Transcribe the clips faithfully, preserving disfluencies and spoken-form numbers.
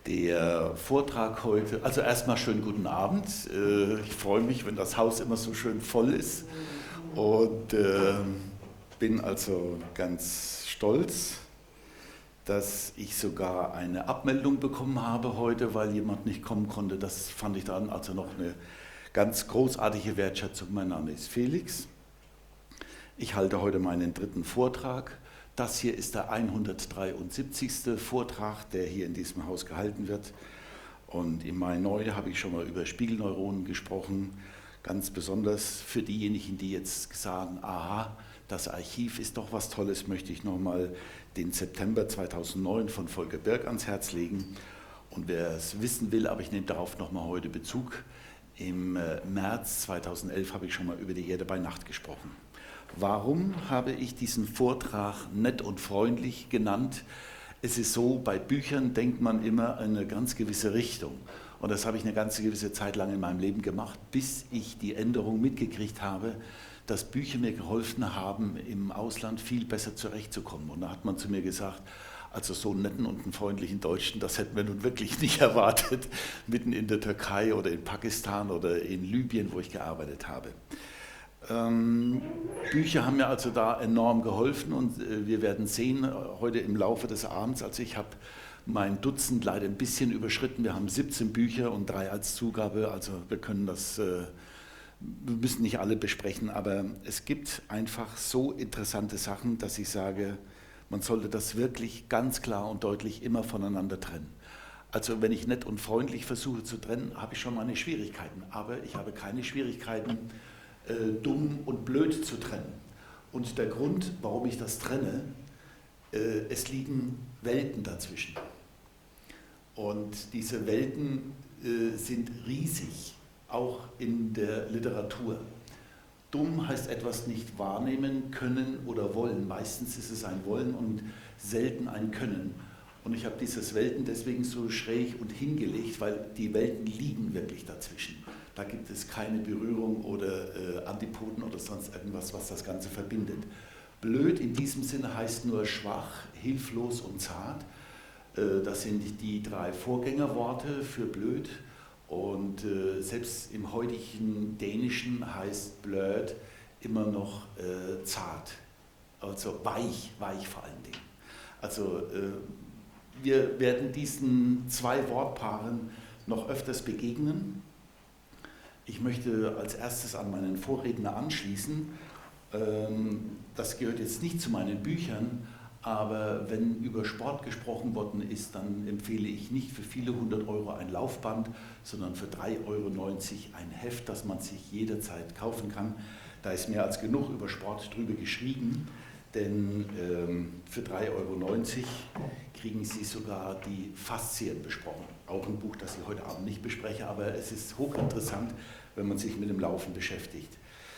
Der Vortrag heute, also erstmal schönen guten Abend. Ich freue mich, wenn das Haus immer so schön voll ist und bin also ganz stolz, dass ich sogar eine Abmeldung bekommen habe heute, weil jemand nicht kommen konnte. Das fand ich dann also noch eine ganz großartige Wertschätzung. Mein Name ist Felix. Ich halte heute meinen dritten Vortrag. Das hier ist der hundertdreiundsiebzigste Vortrag, der hier in diesem Haus gehalten wird. Und im Mai neu habe ich schon mal über Spiegelneuronen gesprochen. Ganz besonders für diejenigen, die jetzt sagen, aha, das Archiv ist doch was Tolles, möchte ich nochmal den September zweitausendneun von Volker Birk ans Herz legen. Und wer es wissen will, aber ich nehme darauf nochmal heute Bezug, im März zweitausendelf habe ich schon mal über die Erde bei Nacht gesprochen. Warum habe ich diesen Vortrag nett und freundlich genannt? Es ist so, bei Büchern denkt man immer in eine ganz gewisse Richtung. Und das habe ich eine ganze gewisse Zeit lang in meinem Leben gemacht, bis ich die Änderung mitgekriegt habe, dass Bücher mir geholfen haben, im Ausland viel besser zurechtzukommen. Und da hat man zu mir gesagt, also so einen netten und einen freundlichen Deutschen, das hätten wir nun wirklich nicht erwartet, mitten in der Türkei oder in Pakistan oder in Libyen, wo ich gearbeitet habe. Ähm, Bücher haben mir also da enorm geholfen und äh, wir werden sehen, äh, heute im Laufe des Abends, also ich habe mein Dutzend leider ein bisschen überschritten, wir haben siebzehn Bücher und drei als Zugabe, also wir können das, äh, wir müssen nicht alle besprechen, aber es gibt einfach so interessante Sachen, dass ich sage, man sollte das wirklich ganz klar und deutlich immer voneinander trennen. Also wenn ich nett und freundlich versuche zu trennen, habe ich schon meine Schwierigkeiten, aber ich habe keine Schwierigkeiten, Äh, dumm und blöd zu trennen. Und der Grund, warum ich das trenne, äh, es liegen Welten dazwischen. Und diese Welten äh, sind riesig, auch in der Literatur. Dumm heißt etwas nicht wahrnehmen können oder wollen. Meistens ist es ein Wollen und selten ein Können. Und ich habe dieses Welten deswegen so schräg und hingelegt, weil die Welten liegen wirklich dazwischen. Da gibt es keine Berührung oder äh, Antipoden oder sonst irgendwas, was das Ganze verbindet. Blöd in diesem Sinne heißt nur schwach, hilflos und zart. Äh, das sind die drei Vorgängerworte für blöd. Und äh, selbst im heutigen Dänischen heißt blöd immer noch äh, zart, also weich, weich vor allen Dingen. Also äh, wir werden diesen zwei Wortpaaren noch öfters begegnen. Ich möchte als erstes an meinen Vorredner anschließen. Das gehört jetzt nicht zu meinen Büchern, aber wenn über Sport gesprochen worden ist, dann empfehle ich nicht für viele hundert Euro ein Laufband, sondern für drei Euro neunzig ein Heft, das man sich jederzeit kaufen kann. Da ist mehr als genug über Sport drüber geschrieben, denn für drei Euro neunzig kriegen Sie sogar die Faszien besprochen. Auch ein Buch, das ich heute Abend nicht bespreche, aber es ist hochinteressant, wenn man sich mit dem Laufen beschäftigt.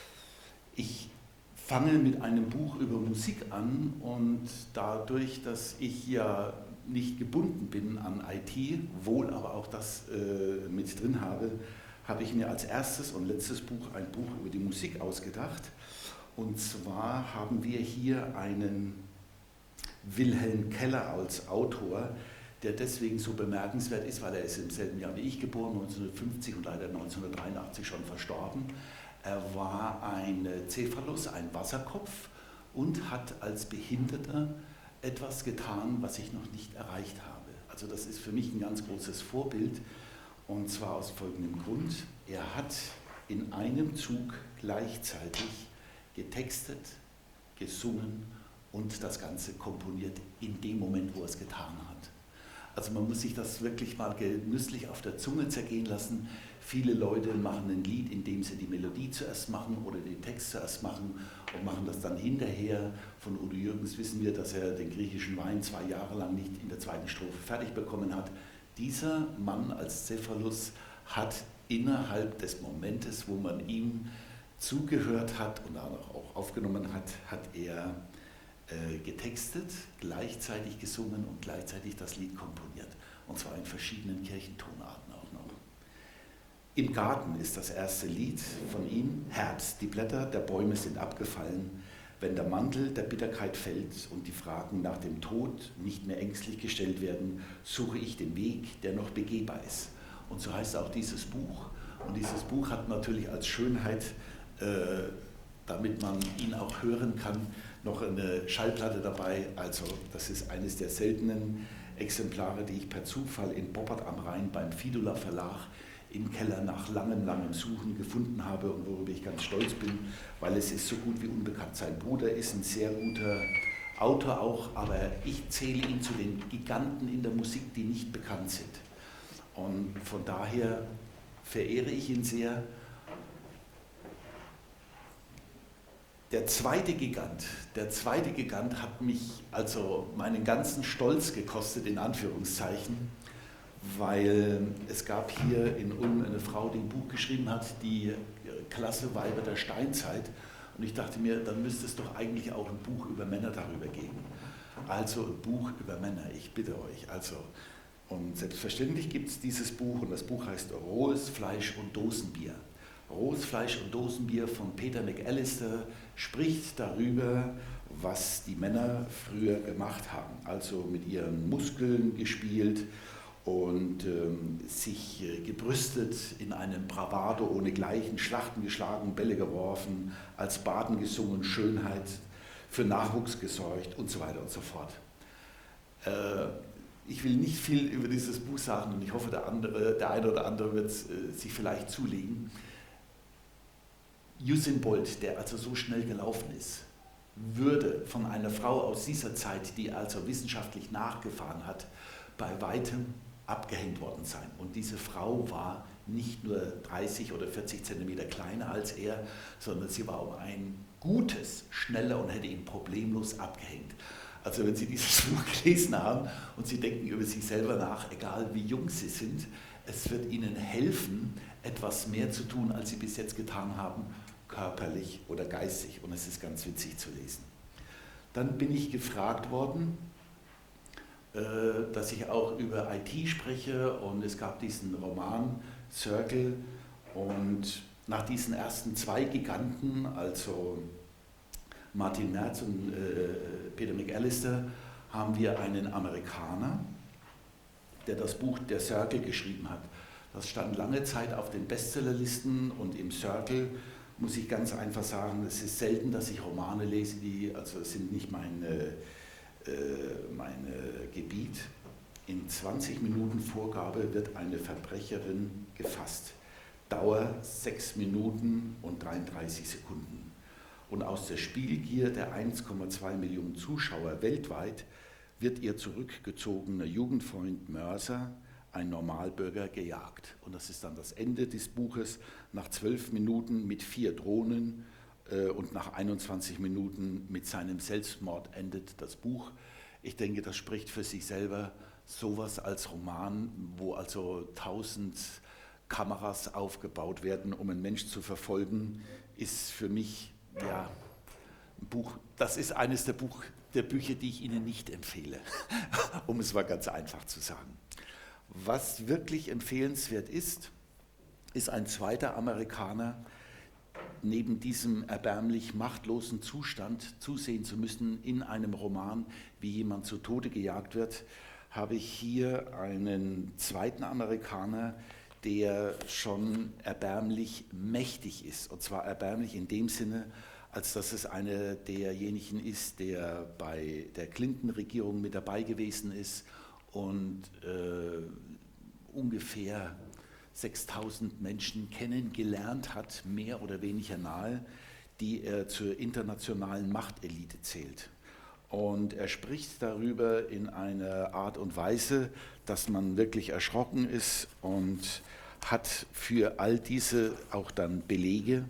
Ich fange mit einem Buch über Musik an und dadurch, dass ich ja nicht gebunden bin an I T, wohl aber auch das äh, mit drin habe, habe ich mir als erstes und letztes Buch ein Buch über die Musik ausgedacht. Und zwar haben wir hier einen Wilhelm Keller als Autor, der deswegen so bemerkenswert ist, weil er ist im selben Jahr wie ich geboren, neunzehnhundertfünfzig und leider neunzehnhundertdreiundachtzig schon verstorben. Er war ein Cephalus, ein Wasserkopf und hat als Behinderter etwas getan, was ich noch nicht erreicht habe. Also das ist für mich ein ganz großes Vorbild und zwar aus folgendem Grund. Er hat in einem Zug gleichzeitig getextet, gesungen und das Ganze komponiert in dem Moment, wo er es getan hat. Also man muss sich das wirklich mal genüsslich auf der Zunge zergehen lassen. Viele Leute machen ein Lied, indem sie die Melodie zuerst machen oder den Text zuerst machen und machen das dann hinterher. Von Udo Jürgens wissen wir, dass er den griechischen Wein zwei Jahre lang nicht in der zweiten Strophe fertig bekommen hat. Dieser Mann als Cephalus hat innerhalb des Momentes, wo man ihm zugehört hat und auch aufgenommen hat, hat er getextet, gleichzeitig gesungen und gleichzeitig das Lied komponiert. Und zwar in verschiedenen Kirchentonarten auch noch. Im Garten ist das erste Lied von ihm, Herbst, die Blätter der Bäume sind abgefallen, Wenn der Mantel der Bitterkeit fällt und die Fragen nach dem Tod nicht mehr ängstlich gestellt werden, suche ich den Weg, der noch begehbar ist. Und so heißt auch dieses Buch. Und dieses Buch hat natürlich als Schönheit, äh, damit man ihn auch hören kann, noch eine Schallplatte dabei. Also das ist eines der seltenen Exemplare, die ich per Zufall in Boppard am Rhein beim Fidula Verlag im Keller nach langem, langem Suchen gefunden habe und worüber ich ganz stolz bin, weil es ist so gut wie unbekannt. Sein Bruder ist ein sehr guter Autor auch, aber ich zähle ihn zu den Giganten in der Musik, die nicht bekannt sind. Und von daher verehre ich ihn sehr. Der zweite Gigant, der zweite Gigant hat mich also meinen ganzen Stolz gekostet, in Anführungszeichen, weil es gab hier in Ulm eine Frau, die ein Buch geschrieben hat, die Klasse Weiber der Steinzeit. Und ich dachte mir, dann müsste es doch eigentlich auch ein Buch über Männer darüber geben. Also ein Buch über Männer, ich bitte euch. Also, und selbstverständlich gibt es dieses Buch und das Buch heißt Rohes Fleisch und Dosenbier. Rohes Fleisch und Dosenbier von Peter McAllister spricht darüber, was die Männer früher gemacht haben. Also mit ihren Muskeln gespielt und ähm, sich äh, gebrüstet in einem Bravado ohnegleichen, Schlachten geschlagen, Bälle geworfen, als Baden gesungen, Schönheit für Nachwuchs gesorgt und so weiter und so fort. Äh, ich will nicht viel über dieses Buch sagen und ich hoffe, der, andere, der eine oder andere wird es äh, sich vielleicht zulegen. Usain Bolt, der also so schnell gelaufen ist, würde von einer Frau aus dieser Zeit, die also wissenschaftlich nachgefahren hat, bei weitem abgehängt worden sein. Und diese Frau war nicht nur dreißig oder vierzig Zentimeter kleiner als er, sondern sie war um ein Gutes schneller und hätte ihn problemlos abgehängt. Also wenn Sie dieses Buch gelesen haben und Sie denken über sich selber nach, egal wie jung Sie sind, es wird Ihnen helfen, etwas mehr zu tun, als Sie bis jetzt getan haben, körperlich oder geistig. Und es ist ganz witzig zu lesen. Dann bin ich gefragt worden, dass ich auch über I T spreche und es gab diesen Roman Circle und nach diesen ersten zwei Giganten, also Martin Merz und äh, Peter McAllister, haben wir einen Amerikaner, der das Buch Der Circle geschrieben hat. Das stand lange Zeit auf den Bestsellerlisten und im Circle muss ich ganz einfach sagen, es ist selten, dass ich Romane lese, die, also es sind nicht meine mein Gebiet. In zwanzig Minuten Vorgabe wird eine Verbrecherin gefasst. Dauer sechs Minuten und dreiunddreißig Sekunden. Und aus der Spielgier der eins Komma zwei Millionen Zuschauer weltweit wird ihr zurückgezogener Jugendfreund Mörser, ein Normalbürger, gejagt. Und das ist dann das Ende des Buches. Nach zwölf Minuten mit vier Drohnen und nach einundzwanzig Minuten mit seinem Selbstmord endet das Buch. Ich denke, das spricht für sich selber. Sowas als Roman, wo also tausend Kameras aufgebaut werden, um einen Mensch zu verfolgen, ist für mich ja, ein Buch. Das ist eines der, Buch, der Bücher, die ich Ihnen nicht empfehle, um es mal ganz einfach zu sagen. Was wirklich empfehlenswert ist, ist ein zweiter Amerikaner, neben diesem erbärmlich machtlosen Zustand zusehen zu müssen in einem Roman, wie jemand zu Tode gejagt wird, habe ich hier einen zweiten Amerikaner, der schon erbärmlich mächtig ist. Und zwar erbärmlich in dem Sinne, als dass es einer derjenigen ist, der bei der Clinton-Regierung mit dabei gewesen ist und äh, ungefähr sechstausend Menschen kennengelernt hat, mehr oder weniger nahe, die er zur internationalen Machtelite zählt. Und er spricht darüber in einer Art und Weise, dass man wirklich erschrocken ist und hat für all diese auch dann Belege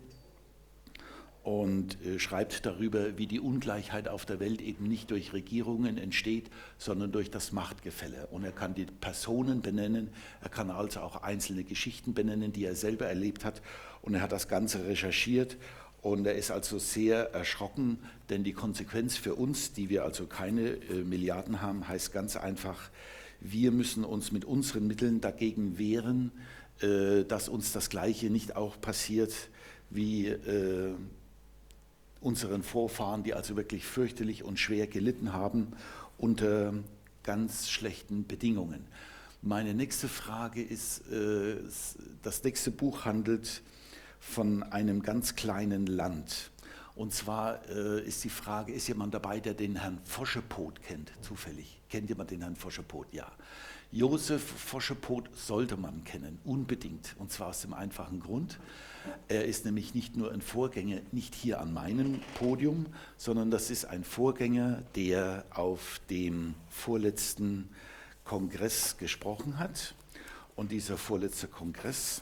und äh, schreibt darüber, wie die Ungleichheit auf der Welt eben nicht durch Regierungen entsteht, sondern durch das Machtgefälle. Und er kann die Personen benennen, er kann also auch einzelne Geschichten benennen, die er selber erlebt hat. Und er hat das Ganze recherchiert und er ist also sehr erschrocken, denn die Konsequenz für uns, die wir also keine äh, Milliarden haben, heißt ganz einfach, wir müssen uns mit unseren Mitteln dagegen wehren, äh, dass uns das Gleiche nicht auch passiert wie äh, unseren Vorfahren, die also wirklich fürchterlich und schwer gelitten haben unter ganz schlechten Bedingungen. Meine nächste Frage ist, äh, das nächste Buch handelt von einem ganz kleinen Land. Und zwar äh, ist die Frage, ist jemand dabei, der den Herrn Foschepot kennt, zufällig? Kennt jemand den Herrn Foschepot? Ja. Josef Foschepot sollte man kennen, unbedingt. Und zwar aus dem einfachen Grund, er ist nämlich nicht nur ein Vorgänger, nicht hier an meinem Podium, sondern das ist ein Vorgänger, der auf dem vorletzten Kongress gesprochen hat. Und dieser vorletzte Kongress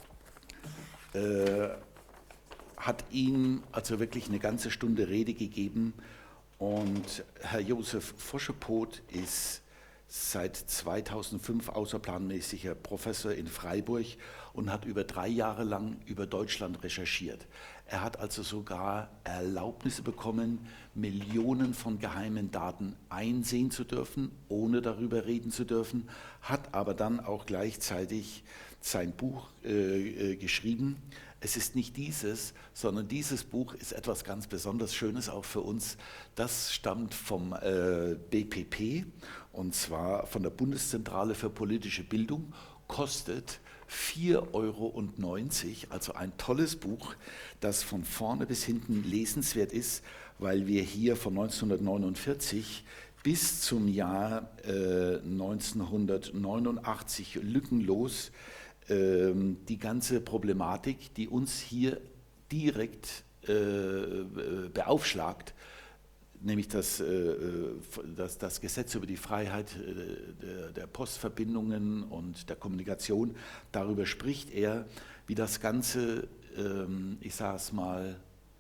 äh, hat ihm also wirklich eine ganze Stunde Rede gegeben. Und Herr Josef Foschepot ist seit zweitausendfünf außerplanmäßiger Professor in Freiburg und hat über drei Jahre lang über Deutschland recherchiert. Er hat also sogar Erlaubnisse bekommen, Millionen von geheimen Daten einsehen zu dürfen, ohne darüber reden zu dürfen, hat aber dann auch gleichzeitig sein Buch äh, äh, geschrieben. Es ist nicht dieses, sondern dieses Buch ist etwas ganz besonders Schönes auch für uns. Das stammt vom äh, B P P, und zwar von der Bundeszentrale für politische Bildung, kostet vier Euro neunzig, also ein tolles Buch, das von vorne bis hinten lesenswert ist, weil wir hier von neunzehnhundertneunundvierzig bis zum Jahr äh, neunzehnhundertneunundachtzig lückenlos die ganze Problematik, die uns hier direkt äh, beaufschlagt, nämlich das, äh, das, das Gesetz über die Freiheit der, der Postverbindungen und der Kommunikation, darüber spricht er, wie das Ganze, äh, ich sage es mal,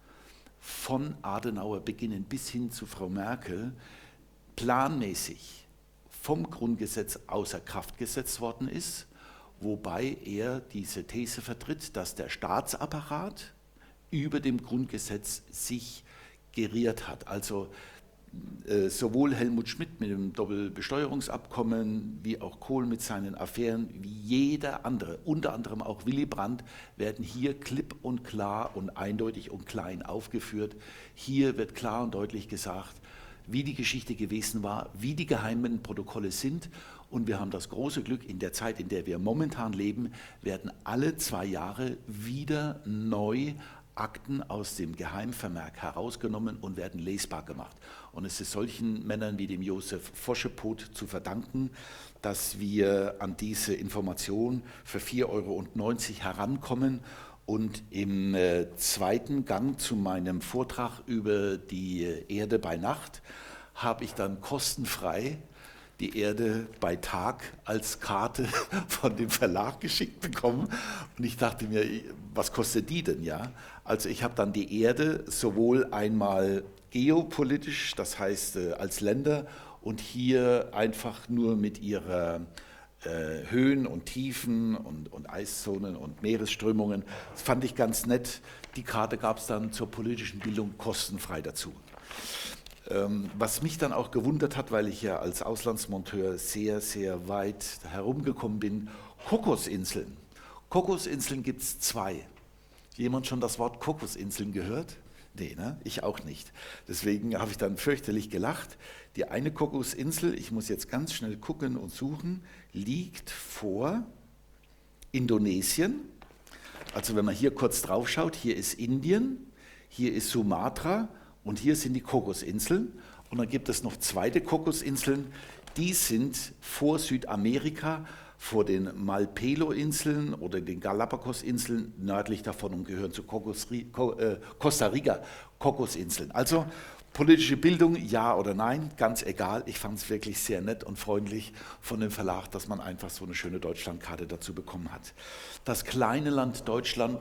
von Adenauer beginnend bis hin zu Frau Merkel, planmäßig vom Grundgesetz außer Kraft gesetzt worden ist, wobei er diese These vertritt, dass der Staatsapparat über dem Grundgesetz sich geriert hat. Also äh, sowohl Helmut Schmidt mit dem Doppelbesteuerungsabkommen wie auch Kohl mit seinen Affären, wie jeder andere, unter anderem auch Willy Brandt, werden hier klipp und klar und eindeutig und klein aufgeführt. Hier wird klar und deutlich gesagt, wie die Geschichte gewesen war, wie die geheimen Protokolle sind. Und wir haben das große Glück, in der Zeit, in der wir momentan leben, werden alle zwei Jahre wieder neu Akten aus dem Geheimvermerk herausgenommen und werden lesbar gemacht. Und es ist solchen Männern wie dem Josef Foschepot zu verdanken, dass wir an diese Information für vier Euro neunzig herankommen. Und im äh, zweiten Gang zu meinem Vortrag über die Erde bei Nacht habe ich dann kostenfrei die Erde bei Tag als Karte von dem Verlag geschickt bekommen. Und ich dachte mir, was kostet die denn? Ja? Also ich habe dann die Erde sowohl einmal geopolitisch, das heißt äh, als Länder, und hier einfach nur mit ihrer äh, Höhen und Tiefen und, und Eiszonen und Meeresströmungen. Das fand ich ganz nett. Die Karte gab es dann zur politischen Bildung kostenfrei dazu. Was mich dann auch gewundert hat, weil ich ja als Auslandsmonteur sehr, sehr weit herumgekommen bin, Kokosinseln. Kokosinseln gibt es zwei. Jemand schon das Wort Kokosinseln gehört? Nee, ne? Ich auch nicht. Deswegen habe ich dann fürchterlich gelacht. Die eine Kokosinsel, ich muss jetzt ganz schnell gucken und suchen, liegt vor Indonesien. Also wenn man hier kurz drauf schaut, hier ist Indien, hier ist Sumatra, und hier sind die Kokosinseln. Und dann gibt es noch zweite Kokosinseln, die sind vor Südamerika, vor den Malpelo-Inseln oder den Galapagos-Inseln nördlich davon und gehören zu Kokos, äh, Costa Rica, Kokosinseln. Also politische Bildung, ja oder nein, ganz egal. Ich fand es wirklich sehr nett und freundlich von dem Verlag, dass man einfach so eine schöne Deutschlandkarte dazu bekommen hat. Das kleine Land Deutschland.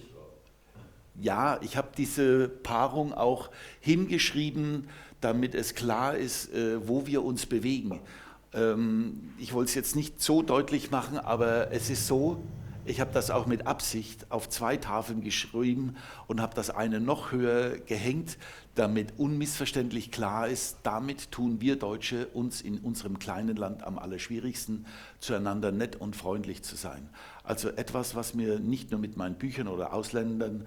Ja, ich habe diese Paarung auch hingeschrieben, damit es klar ist, äh, wo wir uns bewegen. Ähm, ich wollte es jetzt nicht so deutlich machen, aber es ist so, ich habe das auch mit Absicht auf zwei Tafeln geschrieben und habe das eine noch höher gehängt, damit unmissverständlich klar ist, damit tun wir Deutsche uns in unserem kleinen Land am allerschwierigsten, zueinander nett und freundlich zu sein. Also etwas, was mir nicht nur mit meinen Büchern oder Ausländern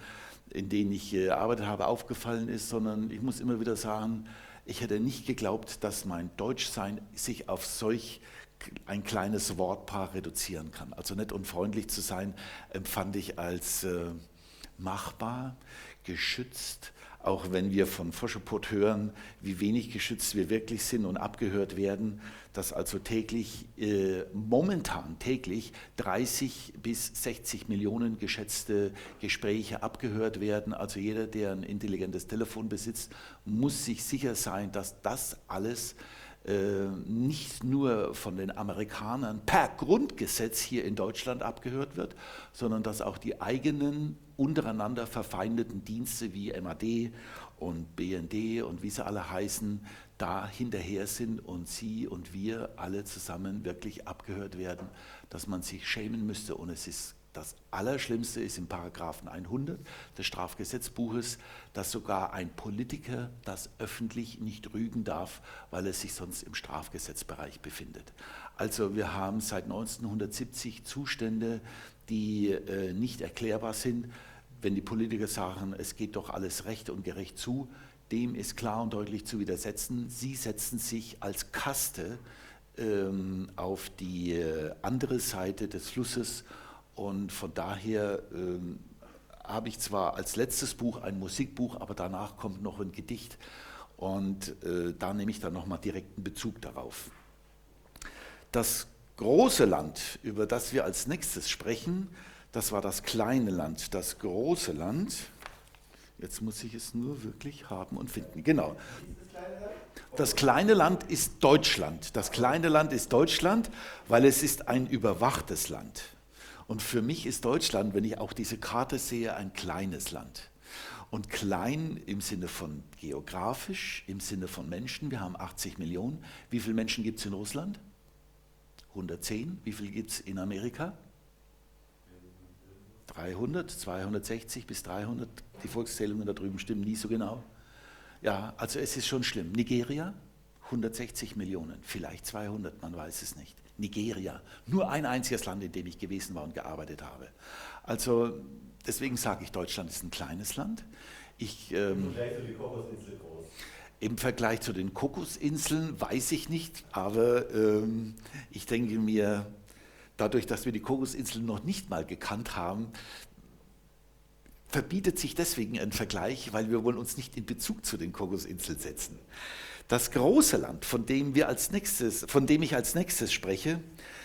in denen ich gearbeitet habe, aufgefallen ist, sondern ich muss immer wieder sagen, ich hätte nicht geglaubt, dass mein Deutschsein sich auf solch ein kleines Wortpaar reduzieren kann. Also nett und freundlich zu sein, empfand ich als äh, machbar, geschützt, auch wenn wir von Foschepot hören, wie wenig geschützt wir wirklich sind und abgehört werden, dass also täglich, äh, momentan täglich dreißig bis sechzig Millionen geschätzte Gespräche abgehört werden. Also jeder, der ein intelligentes Telefon besitzt, muss sich sicher sein, dass das alles äh, nicht nur von den Amerikanern per Grundgesetz hier in Deutschland abgehört wird, sondern dass auch die eigenen untereinander verfeindeten Dienste wie M A D und B N D und wie sie alle heißen, da hinterher sind und Sie und wir alle zusammen wirklich abgehört werden, dass man sich schämen müsste. Und es ist das Allerschlimmste ist im Paragraphen hundert des Strafgesetzbuches, dass sogar ein Politiker das öffentlich nicht rügen darf, weil er sich sonst im Strafgesetzbereich befindet. Also wir haben seit neunzehnhundertsiebzig Zustände, die äh, nicht erklärbar sind. Wenn die Politiker sagen, es geht doch alles recht und gerecht zu, dem ist klar und deutlich zu widersetzen. Sie setzen sich als Kaste ähm, auf die äh, andere Seite des Flusses. Und von daher ähm, habe ich zwar als letztes Buch ein Musikbuch, aber danach kommt noch ein Gedicht und äh, da nehme ich dann nochmal direkten Bezug darauf. Das große Land, über das wir als nächstes sprechen, das war das kleine Land. Das große Land, jetzt muss ich es nur wirklich haben und finden, genau. Das kleine Land ist Deutschland. Das kleine Land ist Deutschland, weil es ist ein überwachtes Land. Und für mich ist Deutschland, wenn ich auch diese Karte sehe, ein kleines Land. Und klein im Sinne von geografisch, im Sinne von Menschen. Wir haben achtzig Millionen. Wie viele Menschen gibt es in Russland? hundertzehn. Wie viele gibt es in Amerika? dreihundert, zweihundertsechzig bis dreihundert. Die Volkszählungen da drüben stimmen nie so genau. Ja, also es ist schon schlimm. Nigeria, hundertsechzig Millionen, vielleicht zweihundert, man weiß es nicht. Nigeria, nur ein einziges Land, in dem ich gewesen war und gearbeitet habe. Also deswegen sage ich, Deutschland ist ein kleines Land. Ich, ähm, Im Vergleich zu den Kokosinseln groß. Im Vergleich zu den Kokosinseln weiß ich nicht, aber ähm, ich denke mir, dadurch, dass wir die Kokosinseln noch nicht mal gekannt haben, verbietet sich deswegen ein Vergleich, weil wir wollen uns nicht in Bezug zu den Kokosinseln setzen. Das große Land, von dem, wir als nächstes, von dem ich als nächstes spreche,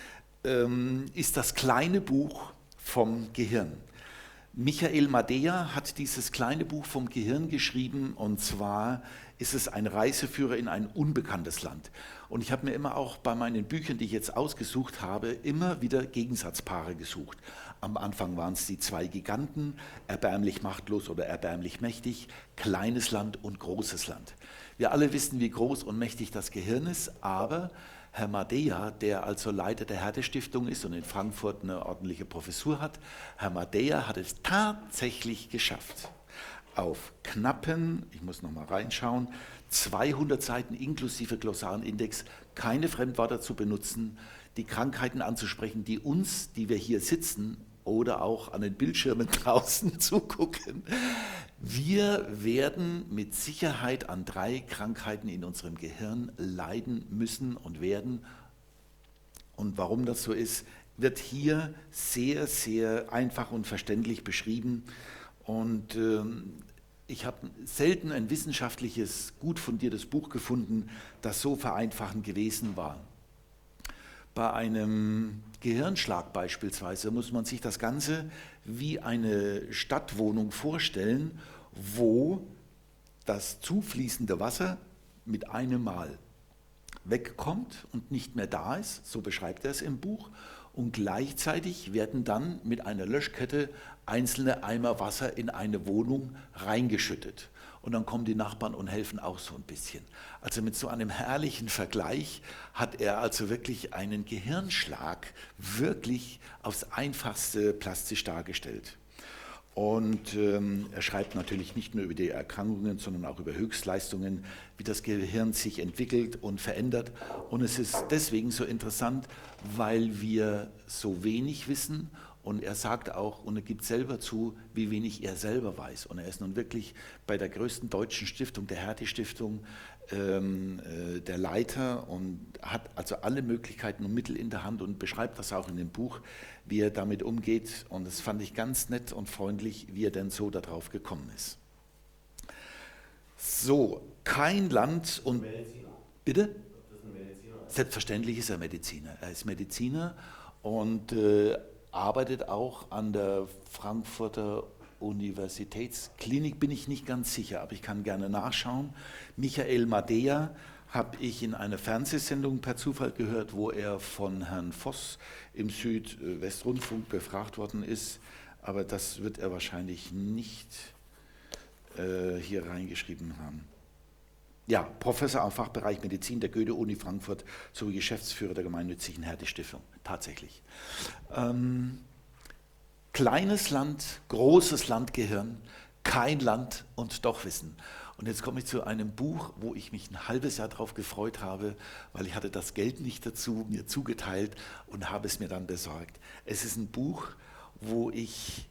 ähm, ist das kleine Buch vom Gehirn. Michael Madeja hat dieses kleine Buch vom Gehirn geschrieben, und zwar ist es ein Reiseführer in ein unbekanntes Land. Und ich habe mir immer auch bei meinen Büchern, die ich jetzt ausgesucht habe, immer wieder Gegensatzpaare gesucht. Am Anfang waren es die zwei Giganten, erbärmlich machtlos oder erbärmlich mächtig, kleines Land und großes Land. Wir alle wissen, wie groß und mächtig das Gehirn ist, aber Herr Madeja, der also Leiter der Hertie-Stiftung ist und in Frankfurt eine ordentliche Professur hat, Herr Madeja hat es tatsächlich geschafft, auf knappen, ich muss noch mal reinschauen, zweihundert Seiten inklusive Glossarenindex, keine Fremdwörter zu benutzen, die Krankheiten anzusprechen, die uns, die wir hier sitzen oder auch an den Bildschirmen draußen zugucken. Wir werden mit Sicherheit an drei Krankheiten in unserem Gehirn leiden müssen und werden. Und warum das so ist, wird hier sehr, sehr einfach und verständlich beschrieben. Und ähm, ich habe selten ein wissenschaftliches, gut fundiertes Buch gefunden, das so vereinfachend gewesen war. Bei einem Gehirnschlag beispielsweise muss man sich das Ganze wie eine Stadtwohnung vorstellen, wo das zufließende Wasser mit einem Mal wegkommt und nicht mehr da ist, so beschreibt er es im Buch, und gleichzeitig werden dann mit einer Löschkette einzelne Eimer Wasser in eine Wohnung reingeschüttet. Und dann kommen die Nachbarn und helfen auch so ein bisschen. Also mit so einem herrlichen Vergleich hat er also wirklich einen Gehirnschlag wirklich aufs Einfachste plastisch dargestellt. Und ähm, er schreibt natürlich nicht nur über die Erkrankungen, sondern auch über Höchstleistungen, wie das Gehirn sich entwickelt und verändert. Und es ist deswegen so interessant, weil wir so wenig wissen Und er sagt auch, und er gibt selber zu, wie wenig er selber weiß. Und er ist nun wirklich bei der größten deutschen Stiftung, der Hertie-Stiftung, ähm, äh, der Leiter und hat also alle Möglichkeiten und Mittel in der Hand und beschreibt das auch in dem Buch, wie er damit umgeht. Und das fand ich ganz nett und freundlich, wie er denn so darauf gekommen ist. So, kein Land und... Mediziner. Bitte? Das ist ein Mediziner. Selbstverständlich ist er Mediziner. Er ist Mediziner und äh, arbeitet auch an der Frankfurter Universitätsklinik, bin ich nicht ganz sicher, aber ich kann gerne nachschauen. Michael Madea habe ich in einer Fernsehsendung per Zufall gehört, wo er von Herrn Voss im Südwestrundfunk befragt worden ist, aber das wird er wahrscheinlich nicht äh, hier reingeschrieben haben. Ja, Professor am Fachbereich Medizin der Goethe-Uni Frankfurt sowie Geschäftsführer der gemeinnützigen Hertie-Stiftung, tatsächlich. Ähm, kleines Land, großes Landgehirn, kein Land und doch Wissen. Und jetzt komme ich zu einem Buch, wo ich mich ein halbes Jahr darauf gefreut habe, weil ich hatte das Geld nicht dazu, mir zugeteilt und habe es mir dann besorgt. Es ist ein Buch, wo ich,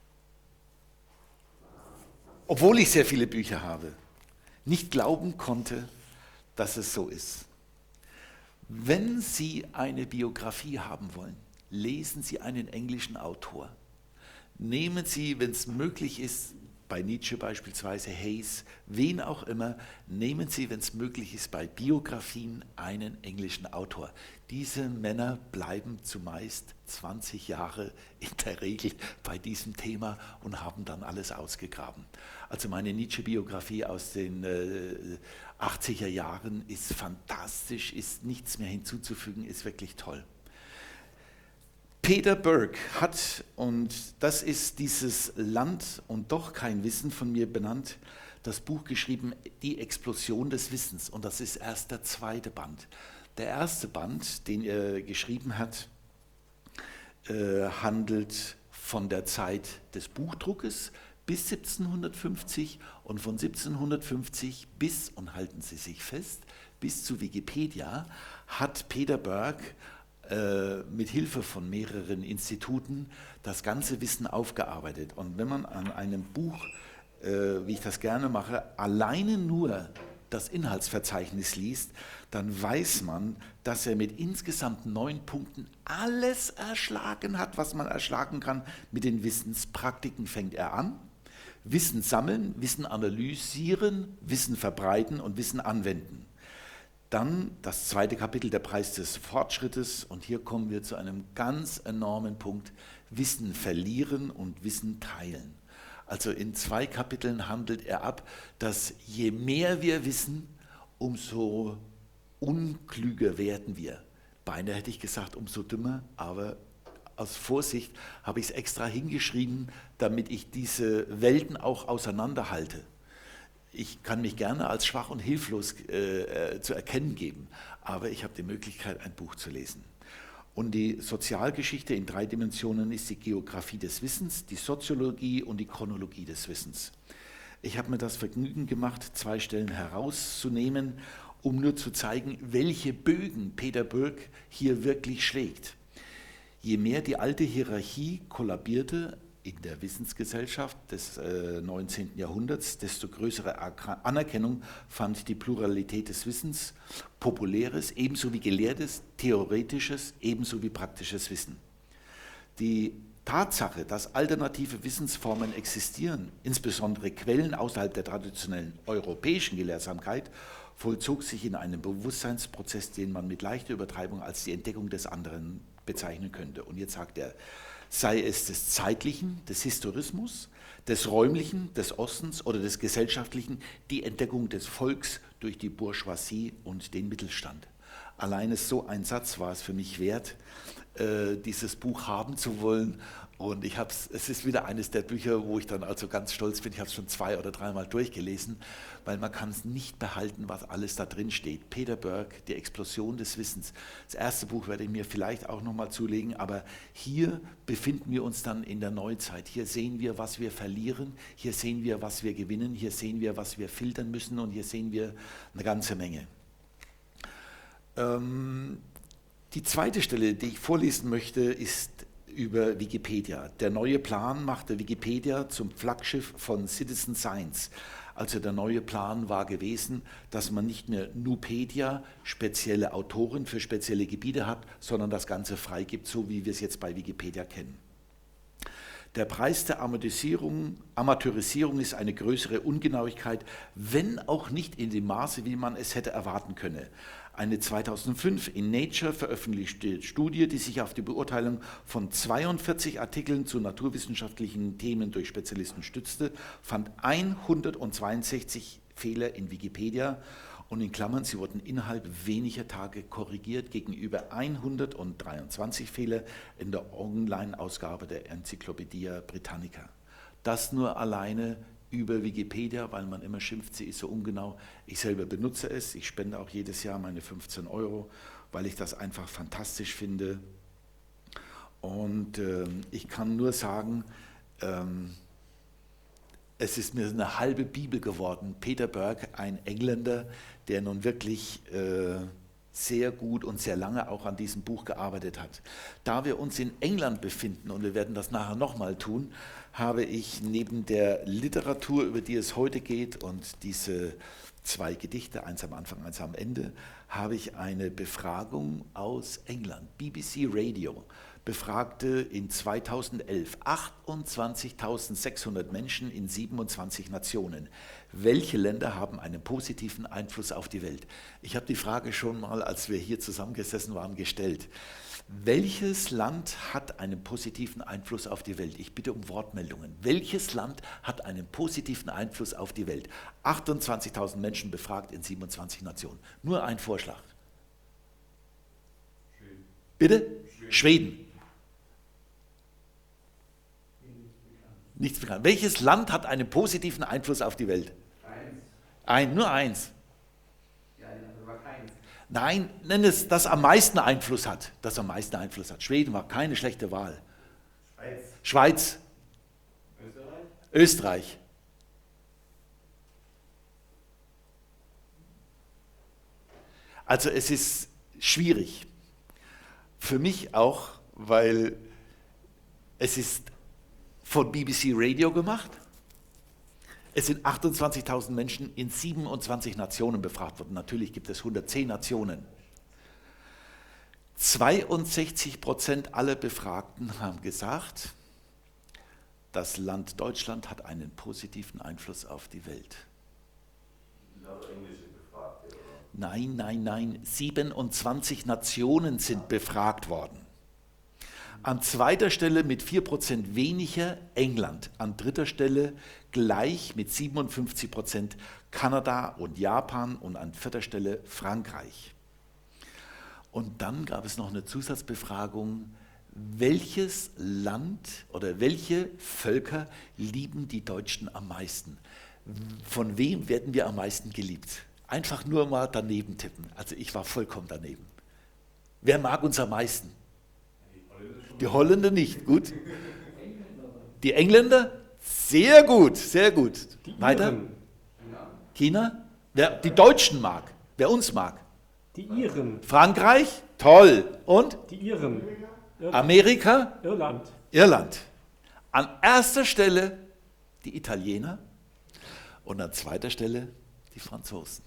obwohl ich sehr viele Bücher habe, nicht glauben konnte, dass es so ist. Wenn Sie eine Biografie haben wollen, lesen Sie einen englischen Autor. Nehmen Sie, wenn es möglich ist, bei Nietzsche beispielsweise, Hayes, wen auch immer, nehmen Sie, wenn es möglich ist, bei Biografien einen englischen Autor. Diese Männer bleiben zumeist zwanzig Jahre in der Regel bei diesem Thema und haben dann alles ausgegraben. Also meine Nietzsche-Biografie aus den äh, achtziger Jahren ist fantastisch, ist nichts mehr hinzuzufügen, ist wirklich toll. Peter Burke hat, und das ist dieses Land und doch kein Wissen von mir benannt, das Buch geschrieben, Die Explosion des Wissens. Und das ist erst der zweite Band. Der erste Band, den er geschrieben hat, äh, handelt von der Zeit des Buchdruckes bis siebzehnhundertfünfzig und von siebzehnhundertfünfzig bis, und halten Sie sich fest, bis zu Wikipedia hat Peter Burke mit Hilfe von mehreren Instituten das ganze Wissen aufgearbeitet. Und wenn man an einem Buch, wie ich das gerne mache, alleine nur das Inhaltsverzeichnis liest, dann weiß man, dass er mit insgesamt neun Punkten alles erschlagen hat, was man erschlagen kann. Mit den Wissenspraktiken fängt er an. Wissen sammeln, Wissen analysieren, Wissen verbreiten und Wissen anwenden. Dann das zweite Kapitel, der Preis des Fortschrittes, und hier kommen wir zu einem ganz enormen Punkt, Wissen verlieren und Wissen teilen. Also in zwei Kapiteln handelt er ab, dass je mehr wir wissen, umso unklüger werden wir. Beinahe hätte ich gesagt, umso dümmer, aber aus Vorsicht habe ich es extra hingeschrieben, damit ich diese Welten auch auseinanderhalte. Ich kann mich gerne als schwach und hilflos äh, zu erkennen geben, aber ich habe die Möglichkeit, ein Buch zu lesen. Und die Sozialgeschichte in drei Dimensionen ist die Geografie des Wissens, die Soziologie und die Chronologie des Wissens. Ich habe mir das Vergnügen gemacht, zwei Stellen herauszunehmen, um nur zu zeigen, welche Bögen Peter Burke hier wirklich schlägt. Je mehr die alte Hierarchie kollabierte, in der Wissensgesellschaft des äh, neunzehnten Jahrhunderts, desto größere Anerkennung fand die Pluralität des Wissens, populäres ebenso wie gelehrtes, theoretisches ebenso wie praktisches Wissen. Die Tatsache, dass alternative Wissensformen existieren, insbesondere Quellen außerhalb der traditionellen europäischen Gelehrsamkeit, vollzog sich in einem Bewusstseinsprozess, den man mit leichter Übertreibung als die Entdeckung des anderen bezeichnen könnte. Und jetzt sagt er, sei es des Zeitlichen, des Historismus, des Räumlichen, des Ostens oder des Gesellschaftlichen, die Entdeckung des Volks durch die Bourgeoisie und den Mittelstand. Alleine so ein Satz war es für mich wert, äh, dieses Buch haben zu wollen. Und ich hab's, es ist wieder eines der Bücher, wo ich dann also ganz stolz bin, ich habe es schon zwei oder dreimal durchgelesen, weil man kann es nicht behalten, was alles da drin steht. Peter Burke, die Explosion des Wissens. Das erste Buch werde ich mir vielleicht auch nochmal zulegen, aber hier befinden wir uns dann in der Neuzeit. Hier sehen wir, was wir verlieren, hier sehen wir, was wir gewinnen, hier sehen wir, was wir filtern müssen und hier sehen wir eine ganze Menge. Ähm, die zweite Stelle, die ich vorlesen möchte, ist über Wikipedia. Der neue Plan machte Wikipedia zum Flaggschiff von Citizen Science. Also der neue Plan war gewesen, dass man nicht mehr Nupedia, spezielle Autoren für spezielle Gebiete hat, sondern das Ganze freigibt, so wie wir es jetzt bei Wikipedia kennen. Der Preis der Amateurisierung, Amateurisierung ist eine größere Ungenauigkeit, wenn auch nicht in dem Maße, wie man es hätte erwarten können. Eine zweitausendfünf in Nature veröffentlichte Studie, die sich auf die Beurteilung von zweiundvierzig Artikeln zu naturwissenschaftlichen Themen durch Spezialisten stützte, fand hundertzweiundsechzig Fehler in Wikipedia und in Klammern, sie wurden innerhalb weniger Tage korrigiert gegenüber hundertdreiundzwanzig Fehler in der Online-Ausgabe der Enzyklopädie Britannica. Das nur alleine über Wikipedia, weil man immer schimpft, sie ist so ungenau. Ich selber benutze es, ich spende auch jedes Jahr meine fünfzehn Euro, weil ich das einfach fantastisch finde. Und äh, ich kann nur sagen, ähm, es ist mir eine halbe Bibel geworden. Peter Burke, ein Engländer, der nun wirklich äh, sehr gut und sehr lange auch an diesem Buch gearbeitet hat. Da wir uns in England befinden, und wir werden das nachher nochmal tun, habe ich neben der Literatur, über die es heute geht, und diese zwei Gedichte, eins am Anfang, eins am Ende, habe ich eine Befragung aus England. B B C Radio befragte in zweitausendelf achtundzwanzigtausendsechshundert Menschen in siebenundzwanzig Nationen. Welche Länder haben einen positiven Einfluss auf die Welt? Ich habe die Frage schon mal, als wir hier zusammengesessen waren, gestellt. Welches Land hat einen positiven Einfluss auf die Welt? Ich bitte um Wortmeldungen. Welches Land hat einen positiven Einfluss auf die Welt? achtundzwanzigtausend Menschen befragt in siebenundzwanzig Nationen. Nur ein Vorschlag. Schweden. Bitte? Schweden. Schweden. Nichts bekannt. Welches Land hat einen positiven Einfluss auf die Welt? Eins. Ein, nur eins. Ja, aber keins. Nein, nenn es, das am meisten Einfluss hat. Das am meisten Einfluss hat. Schweden war keine schlechte Wahl. Schweiz. Schweiz. Österreich. Österreich. Also es ist schwierig. Für mich auch, weil es ist von B B C Radio gemacht. Es sind achtundzwanzigtausend Menschen in siebenundzwanzig Nationen befragt worden. Natürlich gibt es hundertzehn Nationen. zweiundsechzig Prozent aller Befragten haben gesagt, das Land Deutschland hat einen positiven Einfluss auf die Welt. Nein, nein, nein. siebenundzwanzig Nationen sind befragt worden. An zweiter Stelle mit vier Prozent weniger England. An dritter Stelle gleich mit siebenundfünfzig Prozent Kanada und Japan und an vierter Stelle Frankreich. Und dann gab es noch eine Zusatzbefragung, welches Land oder welche Völker lieben die Deutschen am meisten? Von wem werden wir am meisten geliebt? Einfach nur mal daneben tippen. Also ich war vollkommen daneben. Wer mag uns am meisten? Die Holländer nicht, gut. Die Engländer? Sehr gut, sehr gut. Weiter? China? Wer die Deutschen mag, wer uns mag? Die Iren. Frankreich? Toll. Und? Die Iren. Amerika? Irland. Irland. An erster Stelle die Italiener und an zweiter Stelle die Franzosen.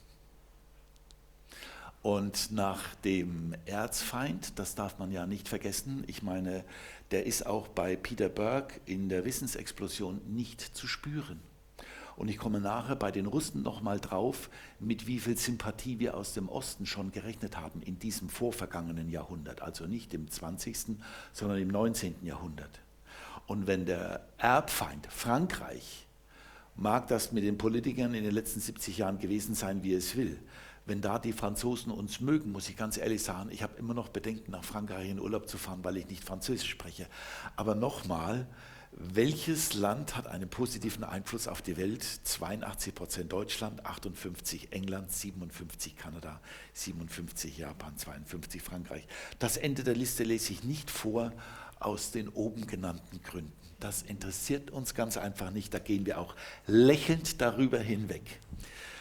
Und nach dem Erzfeind, das darf man ja nicht vergessen, ich meine, der ist auch bei Peter Burke in der Wissensexplosion nicht zu spüren. Und ich komme nachher bei den Russen nochmal drauf, mit wie viel Sympathie wir aus dem Osten schon gerechnet haben in diesem vorvergangenen Jahrhundert, also nicht im zwanzigsten, sondern im neunzehnten Jahrhundert. Und wenn der Erbfeind Frankreich, mag das mit den Politikern in den letzten siebzig Jahren gewesen sein, wie es will, wenn da die Franzosen uns mögen, muss ich ganz ehrlich sagen, ich habe immer noch Bedenken, nach Frankreich in Urlaub zu fahren, weil ich nicht Französisch spreche. Aber nochmal, welches Land hat einen positiven Einfluss auf die Welt? zweiundachtzig Prozent Deutschland, achtundfünfzig England, siebenundfünfzig Kanada, siebenundfünfzig Japan, zweiundfünfzig Frankreich. Das Ende der Liste lese ich nicht vor aus den oben genannten Gründen. Das interessiert uns ganz einfach nicht, da gehen wir auch lächelnd darüber hinweg.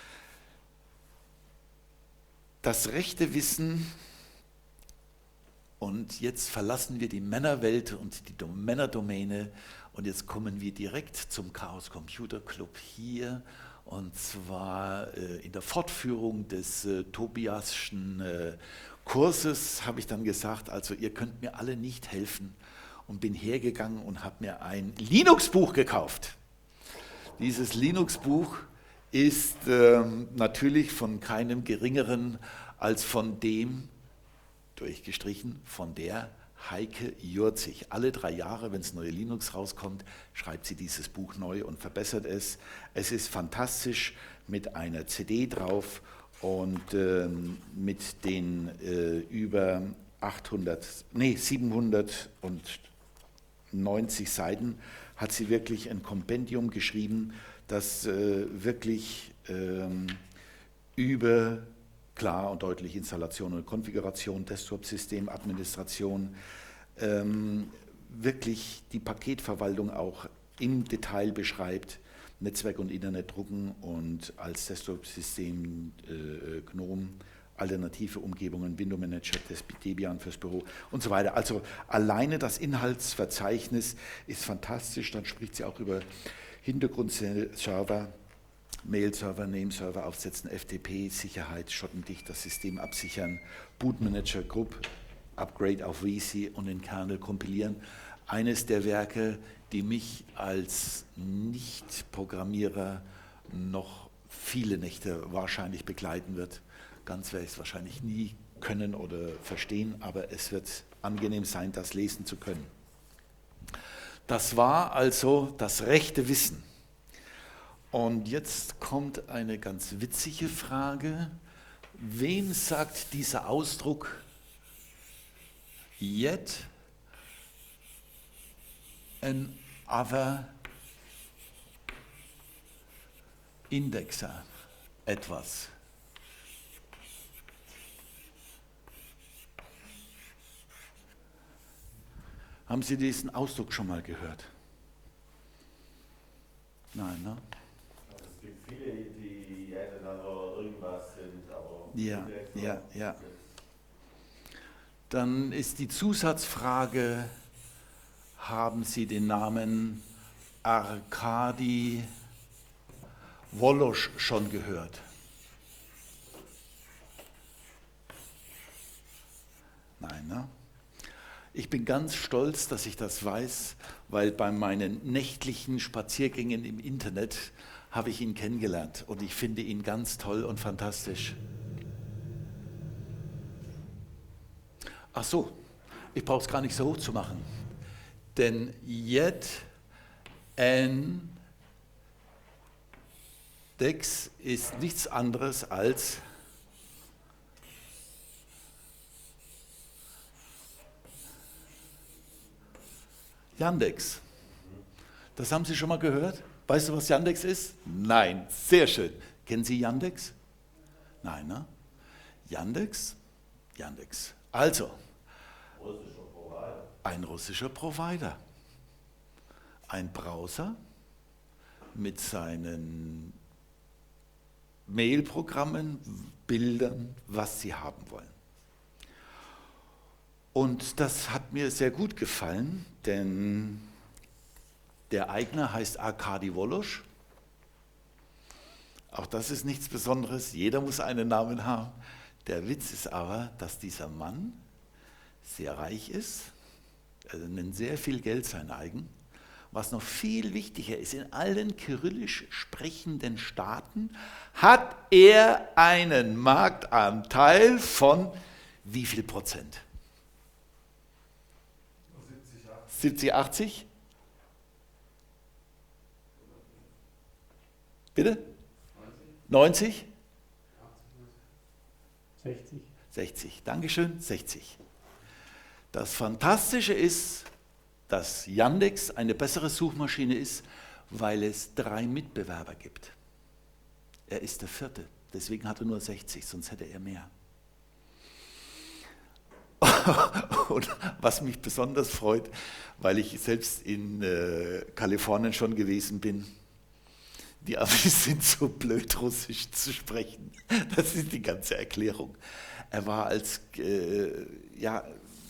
Das rechte Wissen Und jetzt verlassen wir die Männerwelt und die Männerdomäne und jetzt kommen wir direkt zum Chaos Computer Club hier, und zwar äh, in der Fortführung des äh, Tobiaschen äh, Kurses habe ich dann gesagt, also ihr könnt mir alle nicht helfen, und bin hergegangen und habe mir ein Linux-Buch gekauft. Dieses Linux-Buch ist ähm, natürlich von keinem geringeren als von dem, durchgestrichen, von der Heike Jurzig. Alle drei Jahre, wenn es neue Linux rauskommt, schreibt sie dieses Buch neu und verbessert es. Es ist fantastisch mit einer C D drauf und ähm, mit den äh, über achthundert, nee, siebenhundertneunzig Seiten hat sie wirklich ein Kompendium geschrieben, das äh, wirklich ähm, über klar und deutlich Installation und Konfiguration, Desktop-System, Administration, ähm, wirklich die Paketverwaltung auch im Detail beschreibt, Netzwerk und Internet drucken und als Desktop-System äh, GNOME, alternative Umgebungen, Window Manager, Debian fürs Büro und so weiter. Also alleine das Inhaltsverzeichnis ist fantastisch, dann spricht sie auch über Hintergrundserver, Mail-Server, Name-Server aufsetzen, F T P, Sicherheit, schottendicht das System absichern, Boot-Manager, Group, Upgrade auf V C und den Kernel kompilieren. Eines der Werke, die mich als Nicht-Programmierer noch viele Nächte wahrscheinlich begleiten wird. Ganz werde ich es wahrscheinlich nie können oder verstehen, aber es wird angenehm sein, das lesen zu können. Das war also das rechte Wissen. Und jetzt kommt eine ganz witzige Frage. Wem sagt dieser Ausdruck yet another indexer etwas? Haben Sie diesen Ausdruck schon mal gehört? Nein, ne? Es gibt viele, die einander irgendwas sind, aber ja, ja, ja. Dann ist die Zusatzfrage, haben Sie den Namen Arkadi Wolosch schon gehört? Nein, ne? Ich bin ganz stolz, dass ich das weiß, weil bei meinen nächtlichen Spaziergängen im Internet habe ich ihn kennengelernt und ich finde ihn ganz toll und fantastisch. Ach so, ich brauche es gar nicht so hoch zu machen, denn yet an Dex ist nichts anderes als Yandex. Das haben Sie schon mal gehört? Weißt du, was Yandex ist? Nein, sehr schön. Kennen Sie Yandex? Nein, ne? Yandex? Yandex. Also, russischer Provider. Ein russischer Provider. Ein Browser mit seinen Mailprogrammen, Bildern, was Sie haben wollen. Und das hat mir sehr gut gefallen, denn der Eigner heißt Arkadi Wolosch. Auch das ist nichts Besonderes, jeder muss einen Namen haben. Der Witz ist aber, dass dieser Mann sehr reich ist, er nennt sehr viel Geld sein eigen. Was noch viel wichtiger ist, in allen kyrillisch sprechenden Staaten hat er einen Marktanteil von wie viel Prozent? siebzig, achtzig? Bitte? neunzig? sechzig. sechzig. Dankeschön, sechzig. Das Fantastische ist, dass Yandex eine bessere Suchmaschine ist, weil es drei Mitbewerber gibt. Er ist der vierte, deswegen hat er nur sechzig, sonst hätte er mehr. Und was mich besonders freut, weil ich selbst in äh, Kalifornien schon gewesen bin, die Amis sind so blöd, Russisch zu sprechen. Das ist die ganze Erklärung. Er war als, äh, ja,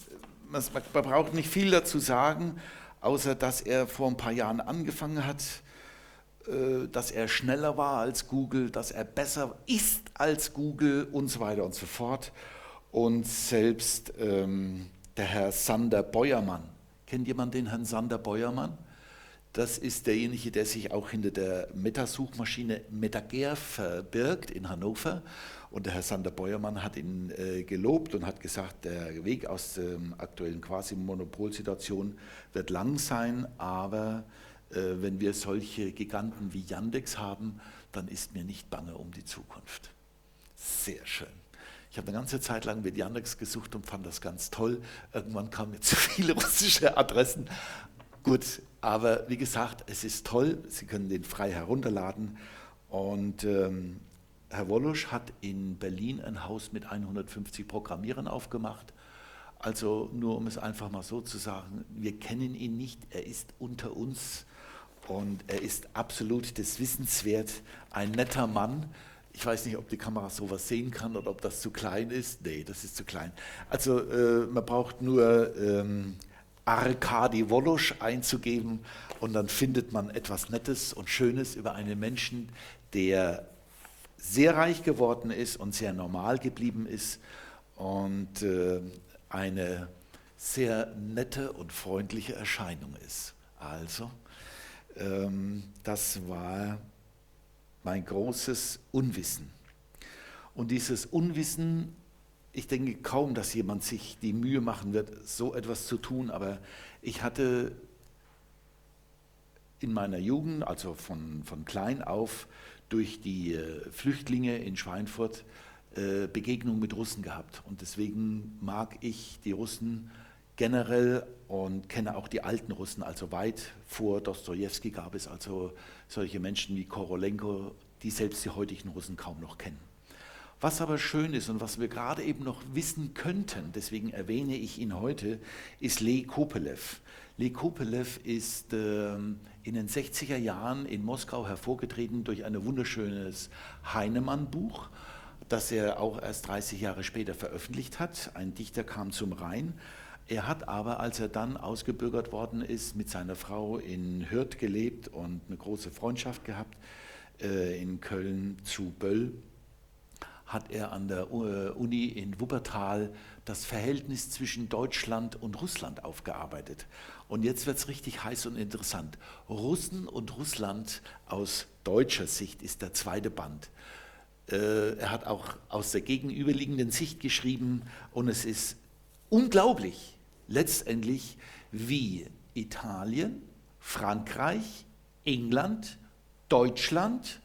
man braucht nicht viel dazu sagen, außer dass er vor ein paar Jahren angefangen hat, dass er schneller war als Google, dass er besser ist als Google und so weiter und so fort. Und selbst ähm, der Herr Sander Beuermann, kennt jemand den Herrn Sander Beuermann? Das ist derjenige, der sich auch hinter der Meta-Suchmaschine MetaGer verbirgt in Hannover. Und der Herr Sander Beuermann hat ihn äh, gelobt und hat gesagt, der Weg aus der aktuellen Quasi-Monopolsituation wird lang sein, aber äh, wenn wir solche Giganten wie Yandex haben, dann ist mir nicht bange um die Zukunft. Sehr schön. Ich habe eine ganze Zeit lang mit Yandex gesucht und fand das ganz toll. Irgendwann kamen mir zu viele russische Adressen. Gut, aber wie gesagt, es ist toll. Sie können den frei herunterladen. Und ähm, Herr Wolosch hat in Berlin ein Haus mit hundertfünfzig Programmierern aufgemacht. Also nur um es einfach mal so zu sagen, wir kennen ihn nicht, er ist unter uns und er ist absolut des Wissens wert, ein netter Mann. Ich weiß nicht, ob die Kamera sowas sehen kann oder ob das zu klein ist. Nee, das ist zu klein. Also äh, man braucht nur ähm, Arkadi Wolosch einzugeben und dann findet man etwas Nettes und Schönes über einen Menschen, der sehr reich geworden ist und sehr normal geblieben ist und äh, eine sehr nette und freundliche Erscheinung ist. Also, ähm, das war mein großes Unwissen. Und dieses Unwissen, ich denke kaum, dass jemand sich die Mühe machen wird, so etwas zu tun, aber ich hatte in meiner Jugend, also von, von klein auf, durch die äh, Flüchtlinge in Schweinfurt äh, Begegnung mit Russen gehabt. Und deswegen mag ich die Russen generell und kenne auch die alten Russen, also weit vor Dostojewski gab es also solche Menschen wie Korolenko, die selbst die heutigen Russen kaum noch kennen. Was aber schön ist und was wir gerade eben noch wissen könnten, deswegen erwähne ich ihn heute, ist Lee Kopelev. Lee Kopelev ist äh, in den sechziger Jahren in Moskau hervorgetreten durch ein wunderschönes Heinemann-Buch, das er auch erst dreißig Jahre später veröffentlicht hat. Ein Dichter kam zum Rhein. Er hat aber, als er dann ausgebürgert worden ist, mit seiner Frau in Hürth gelebt und eine große Freundschaft gehabt, äh, in Köln zu Böll, hat er an der Uni in Wuppertal das Verhältnis zwischen Deutschland und Russland aufgearbeitet. Und jetzt wird es richtig heiß und interessant. Russen und Russland aus deutscher Sicht ist der zweite Band. Äh, er hat auch aus der gegenüberliegenden Sicht geschrieben und es ist unglaublich, letztendlich, wie Italien, Frankreich, England, Deutschland,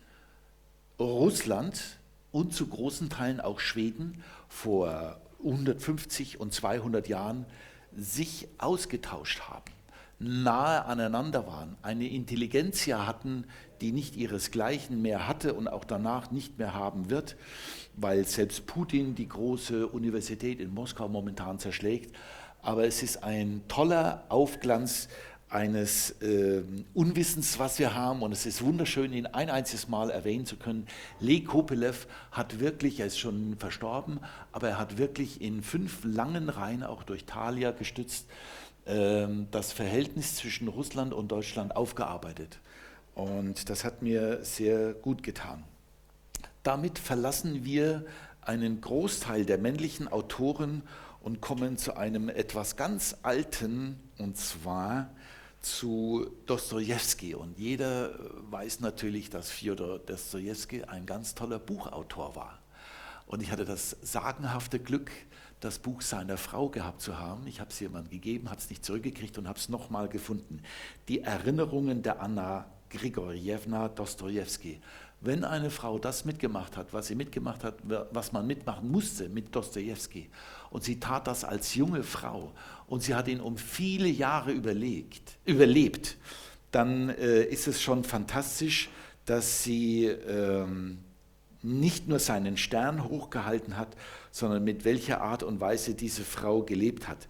Russland und zu großen Teilen auch Schweden vor hundertfünfzig und zweihundert Jahren sich ausgetauscht haben, nahe aneinander waren, eine Intelligenzia hatten, die nicht ihresgleichen mehr hatte und auch danach nicht mehr haben wird, weil selbst Putin die große Universität in Moskau momentan zerschlägt. Aber es ist ein toller Aufglanz eines äh, Unwissens, was wir haben, und es ist wunderschön, ihn ein einziges Mal erwähnen zu können. Lee Kopelev hat wirklich, er ist schon verstorben, aber er hat wirklich in fünf langen Reihen, auch durch Thalia gestützt, äh, das Verhältnis zwischen Russland und Deutschland aufgearbeitet. Und das hat mir sehr gut getan. Damit verlassen wir einen Großteil der männlichen Autoren und kommen zu einem etwas ganz Alten, und zwar zu Dostojewski. Und jeder weiß natürlich, dass Fjodor Dostojewski ein ganz toller Buchautor war. Und ich hatte das sagenhafte Glück, das Buch seiner Frau gehabt zu haben. Ich habe es jemandem gegeben, habe es nicht zurückgekriegt und habe es nochmal gefunden. Die Erinnerungen der Anna Grigorjewna Dostojewski. Wenn eine Frau das mitgemacht hat, was sie mitgemacht hat, was man mitmachen musste mit Dostojewski, und sie tat das als junge Frau und sie hat ihn um viele Jahre überlegt, überlebt, dann äh, ist es schon fantastisch, dass sie ähm, nicht nur seinen Stern hochgehalten hat, sondern mit welcher Art und Weise diese Frau gelebt hat.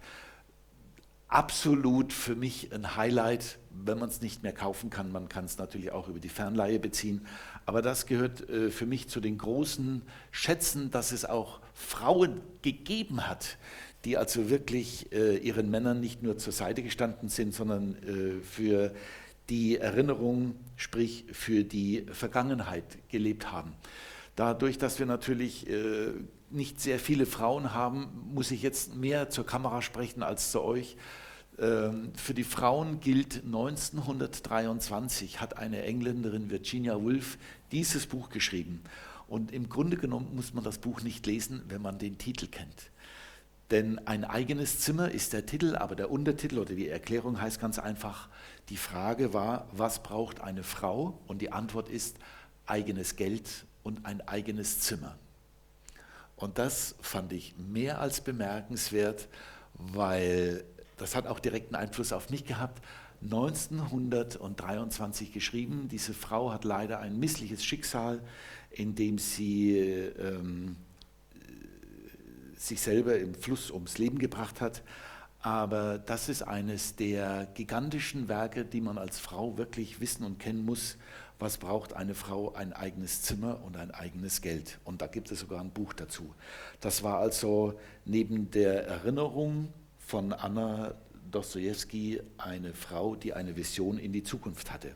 Absolut für mich ein Highlight, wenn man es nicht mehr kaufen kann. Man kann es natürlich auch über die Fernleihe beziehen. Aber das gehört äh, für mich zu den großen Schätzen, dass es auch Frauen gegeben hat, die also wirklich äh, ihren Männern nicht nur zur Seite gestanden sind, sondern äh, für die Erinnerung, sprich für die Vergangenheit gelebt haben. Dadurch, dass wir natürlich äh, nicht sehr viele Frauen haben, muss ich jetzt mehr zur Kamera sprechen als zu euch. Ähm, für die Frauen gilt, neunzehnhundertdreiundzwanzig hat eine Engländerin, Virginia Woolf, dieses Buch geschrieben. Und im Grunde genommen muss man das Buch nicht lesen, wenn man den Titel kennt. Denn ein eigenes Zimmer ist der Titel, aber der Untertitel oder die Erklärung heißt ganz einfach, die Frage war, was braucht eine Frau? Und die Antwort ist eigenes Geld und ein eigenes Zimmer. Und das fand ich mehr als bemerkenswert, weil das hat auch direkten Einfluss auf mich gehabt. neunzehnhundertdreiundzwanzig geschrieben, diese Frau hat leider ein missliches Schicksal, in dem sie ähm, sich selber im Fluss ums Leben gebracht hat. Aber das ist eines der gigantischen Werke, die man als Frau wirklich wissen und kennen muss. Was braucht eine Frau? Ein eigenes Zimmer und ein eigenes Geld. Und da gibt es sogar ein Buch dazu. Das war also neben der Erinnerung von Anna Dostojewski eine Frau, die eine Vision in die Zukunft hatte.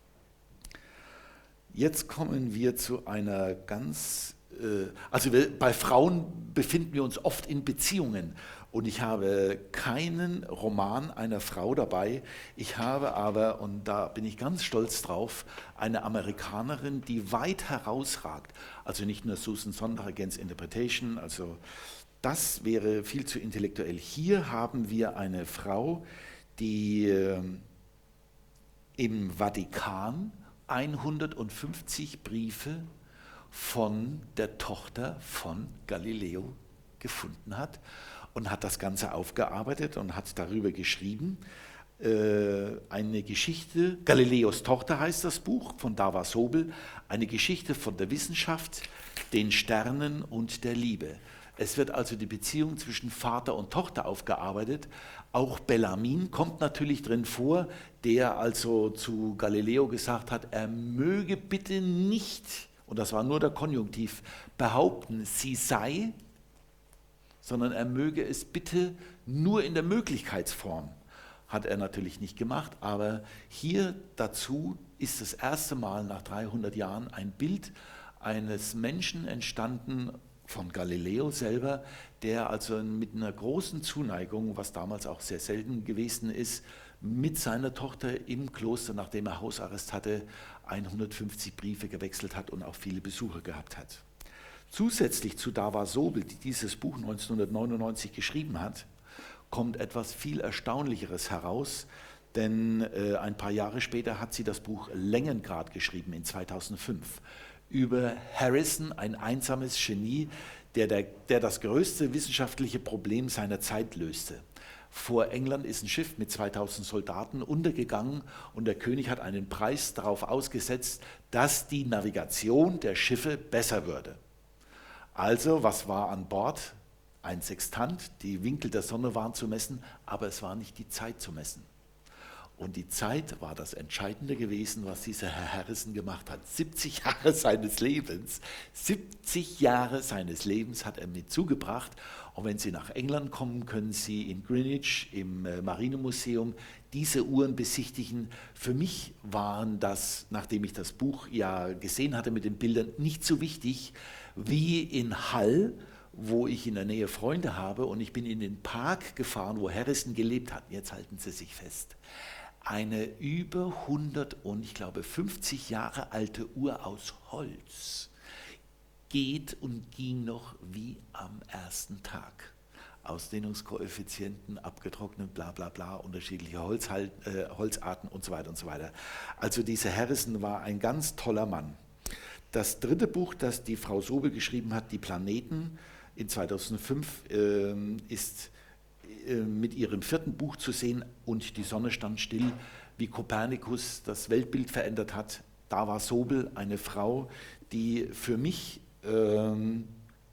Jetzt kommen wir zu einer ganz, äh, also wir, bei Frauen befinden wir uns oft in Beziehungen. Und ich habe keinen Roman einer Frau dabei. Ich habe aber, und da bin ich ganz stolz drauf, eine Amerikanerin, die weit herausragt. Also nicht nur Susan Sontag against Interpretation, also das wäre viel zu intellektuell. Hier haben wir eine Frau, die äh, im Vatikan hundertfünfzig Briefe von der Tochter von Galileo gefunden hat. Und hat das Ganze aufgearbeitet und hat darüber geschrieben. Äh, eine Geschichte, Galileos Tochter heißt das Buch, von Dava Sobel, eine Geschichte von der Wissenschaft, den Sternen und der Liebe. Es wird also die Beziehung zwischen Vater und Tochter aufgearbeitet. Auch Bellarmin kommt natürlich drin vor, der also zu Galileo gesagt hat, er möge bitte nicht, und das war nur der Konjunktiv, behaupten, sie sei, sondern er möge es bitte nur in der Möglichkeitsform. Hat er natürlich nicht gemacht, aber hier dazu ist das erste Mal nach dreihundert Jahren ein Bild eines Menschen entstanden, von Galileo selber, der also mit einer großen Zuneigung, was damals auch sehr selten gewesen ist, mit seiner Tochter im Kloster, nachdem er Hausarrest hatte, hundertfünfzig Briefe gewechselt hat und auch viele Besucher gehabt hat. Zusätzlich zu Dava Sobel, die dieses Buch neunzehnhundertneunundneunzig geschrieben hat, kommt etwas viel Erstaunlicheres heraus, denn äh, ein paar Jahre später hat sie das Buch Längengrad geschrieben, in zweitausendfünf, über Harrison, ein einsames Genie, der, der, der das größte wissenschaftliche Problem seiner Zeit löste. Vor England ist ein Schiff mit zweitausend Soldaten untergegangen und der König hat einen Preis darauf ausgesetzt, dass die Navigation der Schiffe besser würde. Also, was war an Bord? Ein Sextant, die Winkel der Sonne waren zu messen, aber es war nicht die Zeit zu messen. Und die Zeit war das Entscheidende gewesen, was dieser Herr Harrison gemacht hat. siebzig Jahre seines Lebens, siebzig Jahre seines Lebens hat er mit zugebracht. Und wenn Sie nach England kommen, können Sie in Greenwich im Marinemuseum diese Uhren besichtigen. Für mich waren das, nachdem ich das Buch ja gesehen hatte mit den Bildern, nicht so wichtig wie in Hull, wo ich in der Nähe Freunde habe, und ich bin in den Park gefahren, wo Harrison gelebt hat. Jetzt halten Sie sich fest. Eine über hundert und ich glaube fünfzig Jahre alte Uhr aus Holz geht und ging noch wie am ersten Tag. Ausdehnungskoeffizienten, abgetrocknet, bla bla bla, unterschiedliche Holzhal- äh, Holzarten und so weiter und so weiter. Also dieser Harrison war ein ganz toller Mann. Das dritte Buch, das die Frau Sobel geschrieben hat, Die Planeten, in zweitausendfünf, äh, ist äh, mit ihrem vierten Buch zu sehen, Und die Sonne stand still, wie Kopernikus das Weltbild verändert hat. Dava Sobel, eine Frau, die für mich ähm,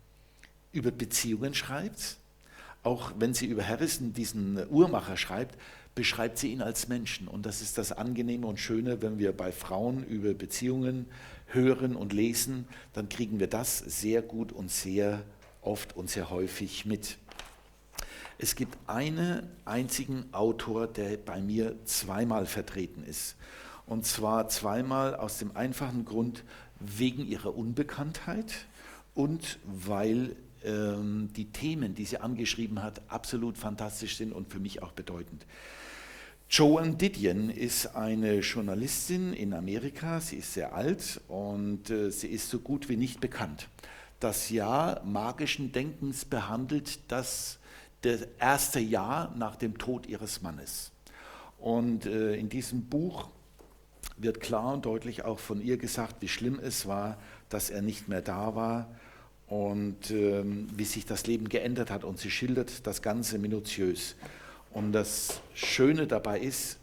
über Beziehungen schreibt. Auch wenn sie über Harrison, diesen Uhrmacher, schreibt, beschreibt sie ihn als Menschen. Und das ist das Angenehme und Schöne, wenn wir bei Frauen über Beziehungen hören und lesen, dann kriegen wir das sehr gut und sehr oft und sehr häufig mit. Es gibt einen einzigen Autor, der bei mir zweimal vertreten ist. Und zwar zweimal aus dem einfachen Grund wegen ihrer Unbekanntheit und weil ähm, die Themen, die sie angeschrieben hat, absolut fantastisch sind und für mich auch bedeutend. Joan Didion ist eine Journalistin in Amerika, sie ist sehr alt und äh, sie ist so gut wie nicht bekannt. Das Jahr magischen Denkens behandelt das, das erste Jahr nach dem Tod ihres Mannes. Und äh, in diesem Buch wird klar und deutlich auch von ihr gesagt, wie schlimm es war, dass er nicht mehr da war und ähm, wie sich das Leben geändert hat. Und sie schildert das Ganze minutiös. Und das Schöne dabei ist,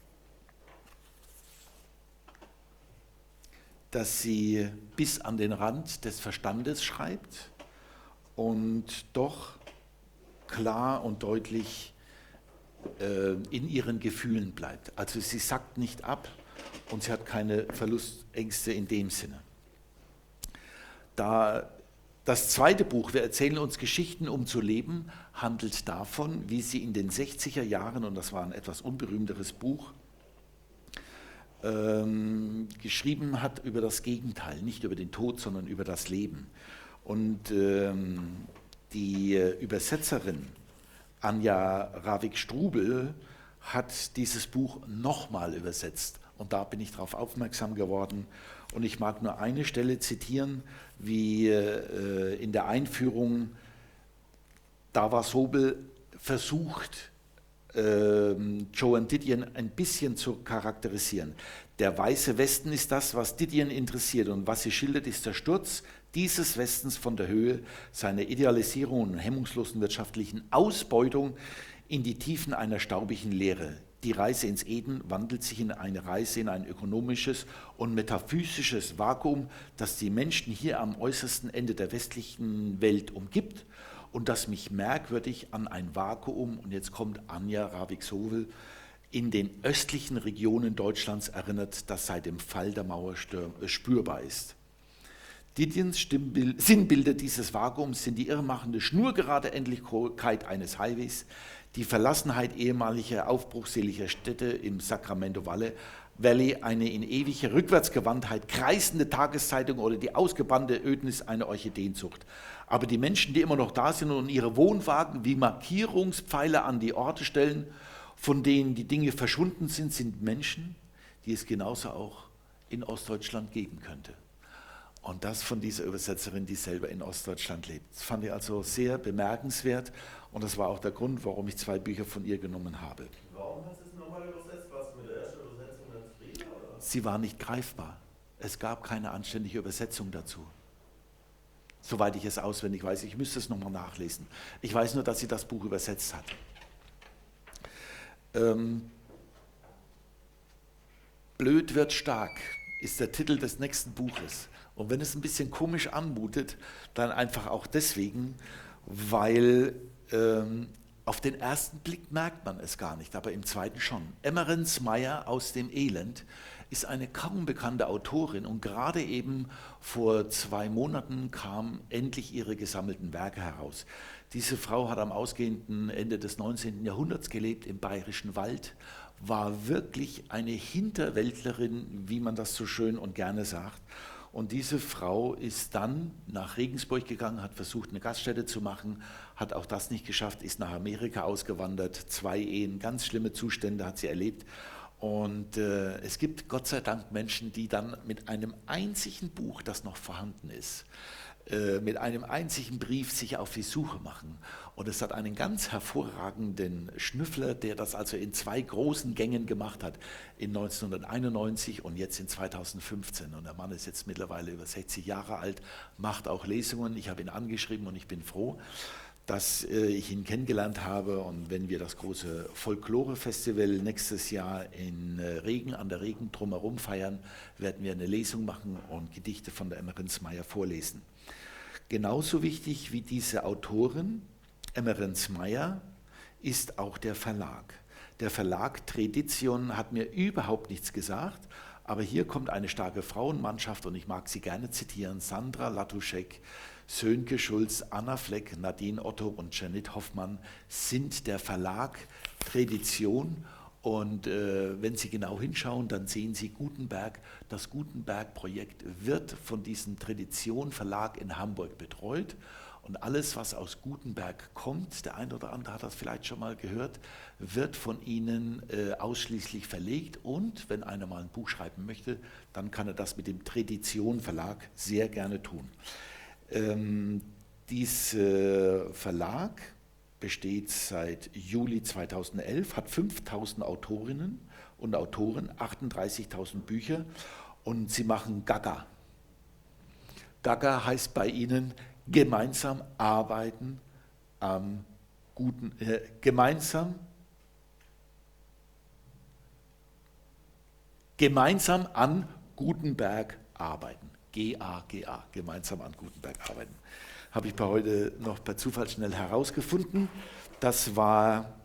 dass sie bis an den Rand des Verstandes schreibt und doch klar und deutlich äh, in ihren Gefühlen bleibt. Also sie sackt nicht ab und sie hat keine Verlustängste in dem Sinne. Da das zweite Buch, wir erzählen uns Geschichten, um zu leben, handelt davon, wie sie in den sechziger Jahren, und das war ein etwas unberühmteres Buch, ähm, geschrieben hat über das Gegenteil, nicht über den Tod, sondern über das Leben. Und ähm, die Übersetzerin Anja Ravik-Strubel hat dieses Buch nochmal übersetzt. Und da bin ich darauf aufmerksam geworden. Und ich mag nur eine Stelle zitieren, wie äh, in der Einführung Davor Sobel versucht, äh, Joan Didion ein bisschen zu charakterisieren. Der weiße Westen ist das, was Didion interessiert. Und was sie schildert, ist der Sturz dieses Westens von der Höhe seiner Idealisierung und hemmungslosen wirtschaftlichen Ausbeutung in die Tiefen einer staubigen Leere. Die Reise ins Eden wandelt sich in eine Reise in ein ökonomisches und metaphysisches Vakuum, das die Menschen hier am äußersten Ende der westlichen Welt umgibt und das mich merkwürdig an ein Vakuum, und jetzt kommt Anja Ravik-Strubel, in den östlichen Regionen Deutschlands erinnert, das seit dem Fall der Mauer spürbar ist. Didions Stimmbild, Sinnbilder dieses Vakuums sind die irrmachende schnurgerade Endlichkeit eines Highways, die Verlassenheit ehemaliger aufbruchsseliger Städte im Sacramento Valley, eine in ewiger Rückwärtsgewandtheit kreisende Tageszeitung oder die ausgebannte Ödnis einer Orchideenzucht. Aber die Menschen, die immer noch da sind und ihre Wohnwagen wie Markierungspfeiler an die Orte stellen, von denen die Dinge verschwunden sind, sind Menschen, die es genauso auch in Ostdeutschland geben könnte. Und das von dieser Übersetzerin, die selber in Ostdeutschland lebt. Das fand ich also sehr bemerkenswert und das war auch der Grund, warum ich zwei Bücher von ihr genommen habe. Warum hast du es nochmal übersetzt? Warst du mit der ersten Übersetzung dann zufrieden? Oder? Sie war nicht greifbar. Es gab keine anständige Übersetzung dazu. Soweit ich es auswendig weiß. Ich müsste es nochmal nachlesen. Ich weiß nur, dass sie das Buch übersetzt hat. Ähm, Blöd wird stark ist der Titel des nächsten Buches. Und wenn es ein bisschen komisch anmutet, dann einfach auch deswegen, weil ähm, auf den ersten Blick merkt man es gar nicht, aber im zweiten schon. Emmerence Meyer aus dem Elend ist eine kaum bekannte Autorin und gerade eben vor zwei Monaten kamen endlich ihre gesammelten Werke heraus. Diese Frau hat am ausgehenden Ende des neunzehnten Jahrhunderts gelebt, im Bayerischen Wald, war wirklich eine Hinterwäldlerin, wie man das so schön und gerne sagt. Und diese Frau ist dann nach Regensburg gegangen, hat versucht, eine Gaststätte zu machen, hat auch das nicht geschafft, ist nach Amerika ausgewandert, zwei Ehen, ganz schlimme Zustände hat sie erlebt. Und äh, es gibt Gott sei Dank Menschen, die dann mit einem einzigen Buch, das noch vorhanden ist, äh, mit einem einzigen Brief sich auf die Suche machen. Und es hat einen ganz hervorragenden Schnüffler, der das also in zwei großen Gängen gemacht hat, in neunzehnhunderteinundneunzig und jetzt in zweitausendfünfzehn. Und der Mann ist jetzt mittlerweile über sechzig Jahre alt, macht auch Lesungen. Ich habe ihn angeschrieben und ich bin froh, dass äh, ich ihn kennengelernt habe. Und wenn wir das große Folklore-Festival nächstes Jahr in äh, Regen, an der Regen drumherum feiern, werden wir eine Lesung machen und Gedichte von der Emmerence Meyer vorlesen. Genauso wichtig wie diese Autorin, Emmerence Meyer, ist auch der Verlag. Der Verlag Tradition hat mir überhaupt nichts gesagt, Aber hier kommt eine starke Frauenmannschaft und ich mag sie gerne zitieren. Sandra Latuschek, Sönke Schulz, Anna Fleck, Nadine Otto und Janet Hoffmann sind der Verlag Tradition. Und äh, wenn Sie genau hinschauen, dann sehen Sie Gutenberg. Das Gutenberg-Projekt wird von diesem Tradition Verlag in Hamburg betreut. Und alles, was aus Gutenberg kommt, der eine oder andere hat das vielleicht schon mal gehört, wird von Ihnen äh, ausschließlich verlegt. Und wenn einer mal ein Buch schreiben möchte, dann kann er das mit dem Tradition Verlag sehr gerne tun. Ähm, dieser Verlag besteht seit Juli zweitausendelf, hat fünftausend Autorinnen und Autoren, achtunddreißigtausend Bücher und sie machen Gaga. Gaga heißt bei ihnen gemeinsam arbeiten am guten, äh, gemeinsam, gemeinsam an Gutenberg arbeiten. G A G A, gemeinsam an Gutenberg arbeiten. Habe ich bei heute noch per Zufall schnell herausgefunden. Das war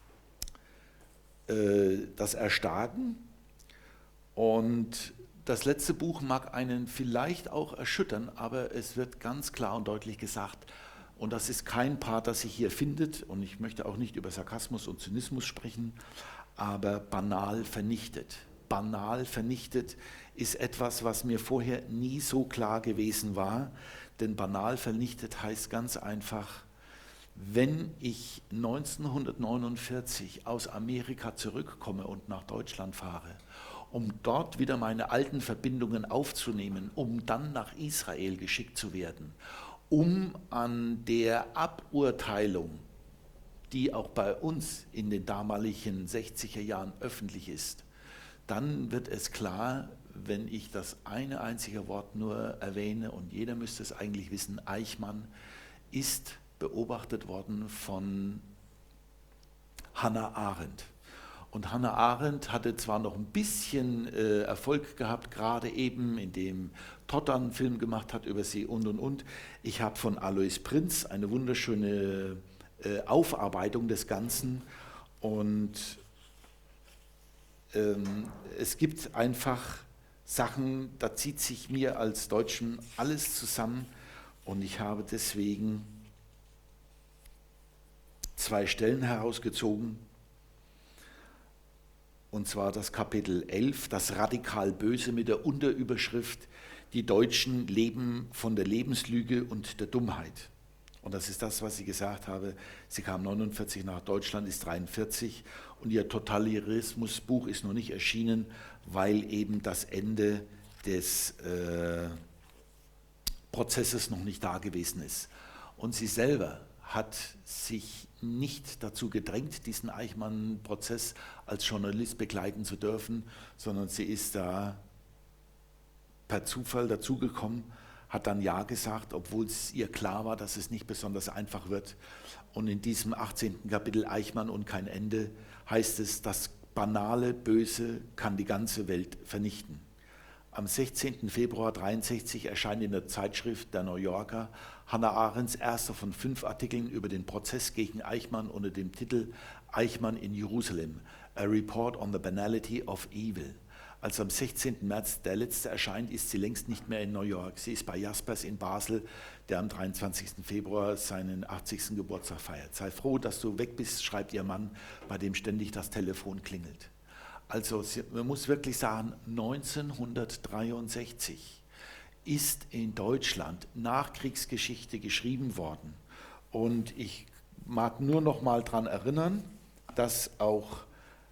äh, das Erstarken. Und das letzte Buch mag einen vielleicht auch erschüttern, aber es wird ganz klar und deutlich gesagt, und das ist kein Part, das sich hier findet, und ich möchte auch nicht über Sarkasmus und Zynismus sprechen, aber banal vernichtet. Banal vernichtet ist etwas, was mir vorher nie so klar gewesen war, denn banal vernichtet heißt ganz einfach, wenn ich neunzehnhundertneunundvierzig aus Amerika zurückkomme und nach Deutschland fahre, um dort wieder meine alten Verbindungen aufzunehmen, um dann nach Israel geschickt zu werden, um an der Aburteilung, die auch bei uns in den damaligen sechziger Jahren öffentlich ist, dann wird es klar, wenn ich das eine einzige Wort nur erwähne, und jeder müsste es eigentlich wissen, Eichmann ist beobachtet worden von Hannah Arendt. Und Hannah Arendt hatte zwar noch ein bisschen äh, Erfolg gehabt, gerade eben, indem Todd einen Film gemacht hat über sie und und und. Ich habe von Alois Prinz eine wunderschöne äh, Aufarbeitung des Ganzen, und ähm, es gibt einfach Sachen, da zieht sich mir als Deutschen alles zusammen, und ich habe deswegen zwei Stellen herausgezogen. Und zwar das Kapitel elf, das radikal Böse, mit der Unterüberschrift: Die Deutschen leben von der Lebenslüge und der Dummheit. Und das ist das, was ich gesagt habe. Sie kam neunundvierzig nach Deutschland, ist dreiundvierzig, und ihr Totalitarismusbuch ist noch nicht erschienen, weil eben das Ende des äh, Prozesses noch nicht da gewesen ist. Und sie selber hat sich nicht dazu gedrängt, diesen Eichmann-Prozess als Journalist begleiten zu dürfen, sondern sie ist da per Zufall dazugekommen, hat dann Ja gesagt, obwohl es ihr klar war, dass es nicht besonders einfach wird. Und in diesem achtzehnten Kapitel Eichmann und kein Ende heißt es, das banale Böse kann die ganze Welt vernichten. Am sechzehnten Februar neunzehnhundertdreiundsechzig erscheint in der Zeitschrift Der New Yorker Hannah Arendts erster von fünf Artikeln über den Prozess gegen Eichmann unter dem Titel Eichmann in Jerusalem, A Report on the Banality of Evil. Als am sechzehnten März der letzte erscheint, ist sie längst nicht mehr in New York. Sie ist bei Jaspers in Basel, der am dreiundzwanzigsten Februar seinen achtzigsten Geburtstag feiert. Sei froh, dass du weg bist, schreibt ihr Mann, bei dem ständig das Telefon klingelt. Also man muss wirklich sagen, neunzehnhundertdreiundsechzig ist in Deutschland Nachkriegsgeschichte geschrieben worden. Und ich mag nur noch mal daran erinnern, dass auch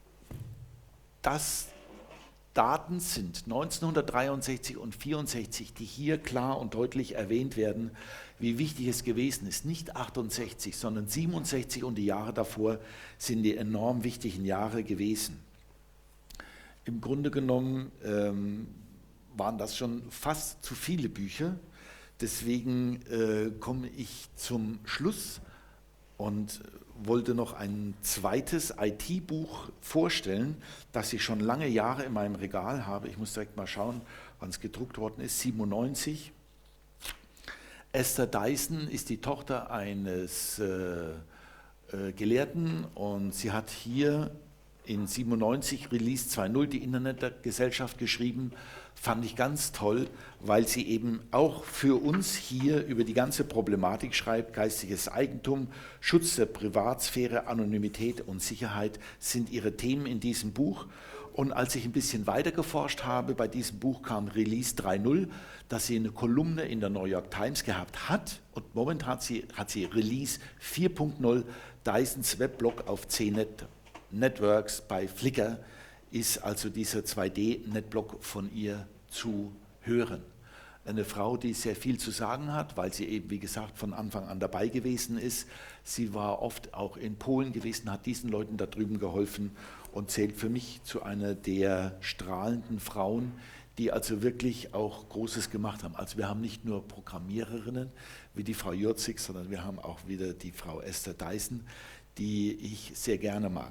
das Daten sind, neunzehnhundertdreiundsechzig und vierundsechzig, die hier klar und deutlich erwähnt werden, wie wichtig es gewesen ist. Nicht achtundsechzig, sondern siebenundsechzig und die Jahre davor sind die enorm wichtigen Jahre gewesen. Im Grunde genommen ähm, waren das schon fast zu viele Bücher. Deswegen äh, komme ich zum Schluss und wollte noch ein zweites I T-Buch vorstellen, das ich schon lange Jahre in meinem Regal habe. Ich muss direkt mal schauen, wann es gedruckt worden ist, siebenundneunzig. Esther Dyson ist die Tochter eines äh, äh, Gelehrten, und sie hat hier in siebenundneunzig, Release zwei Punkt null, die Internetgesellschaft geschrieben, fand ich ganz toll, weil sie eben auch für uns hier über die ganze Problematik schreibt. Geistiges Eigentum, Schutz der Privatsphäre, Anonymität und Sicherheit sind ihre Themen in diesem Buch. Und als ich ein bisschen weiter geforscht habe, bei diesem Buch kam Release drei Punkt null, dass sie eine Kolumne in der New York Times gehabt hat. Und momentan hat sie, hat sie Release vier Punkt null, Dysons Weblog auf C Net Networks bei Flickr, ist also dieser zwei D Netblog von ihr zu hören. Eine Frau, die sehr viel zu sagen hat, weil sie eben, wie gesagt, von Anfang an dabei gewesen ist. Sie war oft auch in Polen gewesen, hat diesen Leuten da drüben geholfen und zählt für mich zu einer der strahlenden Frauen, die also wirklich auch Großes gemacht haben. Also wir haben nicht nur Programmiererinnen wie die Frau Jurzig, sondern wir haben auch wieder die Frau Esther Dyson, die ich sehr gerne mag.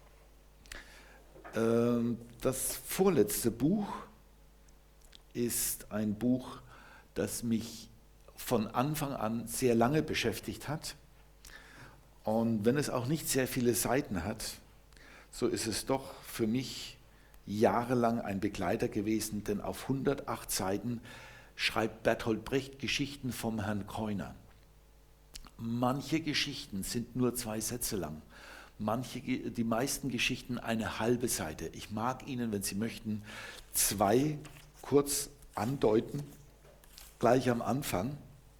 Das vorletzte Buch ist ein Buch, das mich von Anfang an sehr lange beschäftigt hat. Und wenn es auch nicht sehr viele Seiten hat, so ist es doch für mich jahrelang ein Begleiter gewesen, denn auf hundertacht Seiten schreibt Bertolt Brecht Geschichten vom Herrn Keuner. Manche Geschichten sind nur zwei Sätze lang. Manche, die meisten Geschichten eine halbe Seite. Ich mag Ihnen, wenn Sie möchten, zwei kurz andeuten, gleich am Anfang.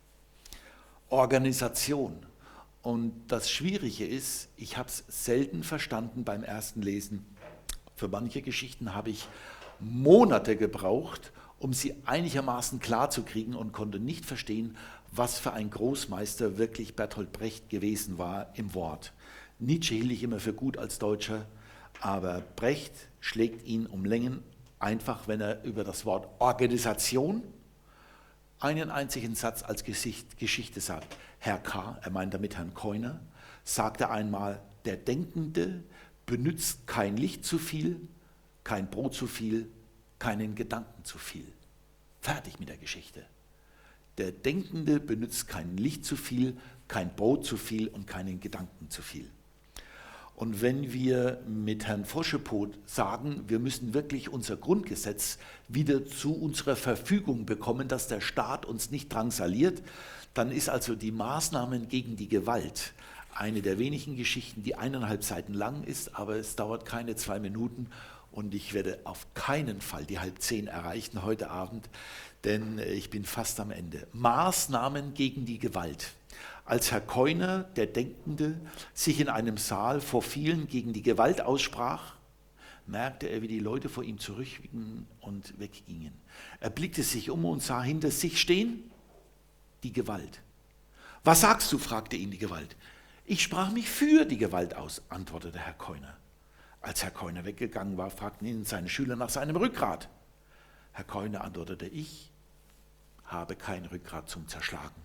Organisation. Und das Schwierige ist, ich habe es selten verstanden beim ersten Lesen. Für manche Geschichten habe ich Monate gebraucht, um sie einigermaßen klar zu kriegen und konnte nicht verstehen, was für ein Großmeister wirklich Bertolt Brecht gewesen war im Wort. Nietzsche hielt ich immer für gut als Deutscher, aber Brecht schlägt ihn um Längen, einfach wenn er über das Wort Organisation einen einzigen Satz als Geschichte sagt. Herr K., er meint damit Herrn Keuner, sagte einmal, der Denkende benützt kein Licht zu viel, kein Brot zu viel, keinen Gedanken zu viel. Fertig mit der Geschichte. Der Denkende benützt kein Licht zu viel, kein Brot zu viel und keinen Gedanken zu viel. Und wenn wir mit Herrn Foschepot sagen, wir müssen wirklich unser Grundgesetz wieder zu unserer Verfügung bekommen, dass der Staat uns nicht drangsaliert, dann ist also die Maßnahmen gegen die Gewalt eine der wenigen Geschichten, die eineinhalb Seiten lang ist, aber es dauert keine zwei Minuten und ich werde auf keinen Fall die halb zehn erreichen heute Abend, denn ich bin fast am Ende. Maßnahmen gegen die Gewalt. Als Herr Keuner, der Denkende, sich in einem Saal vor vielen gegen die Gewalt aussprach, merkte er, wie die Leute vor ihm zurückwichen und weggingen. Er blickte sich um und sah hinter sich stehen die Gewalt. Was sagst du? Fragte ihn die Gewalt. Ich sprach mich für die Gewalt aus, antwortete Herr Keuner. Als Herr Keuner weggegangen war, fragten ihn seine Schüler nach seinem Rückgrat. Herr Keuner antwortete, ich habe kein Rückgrat zum Zerschlagen.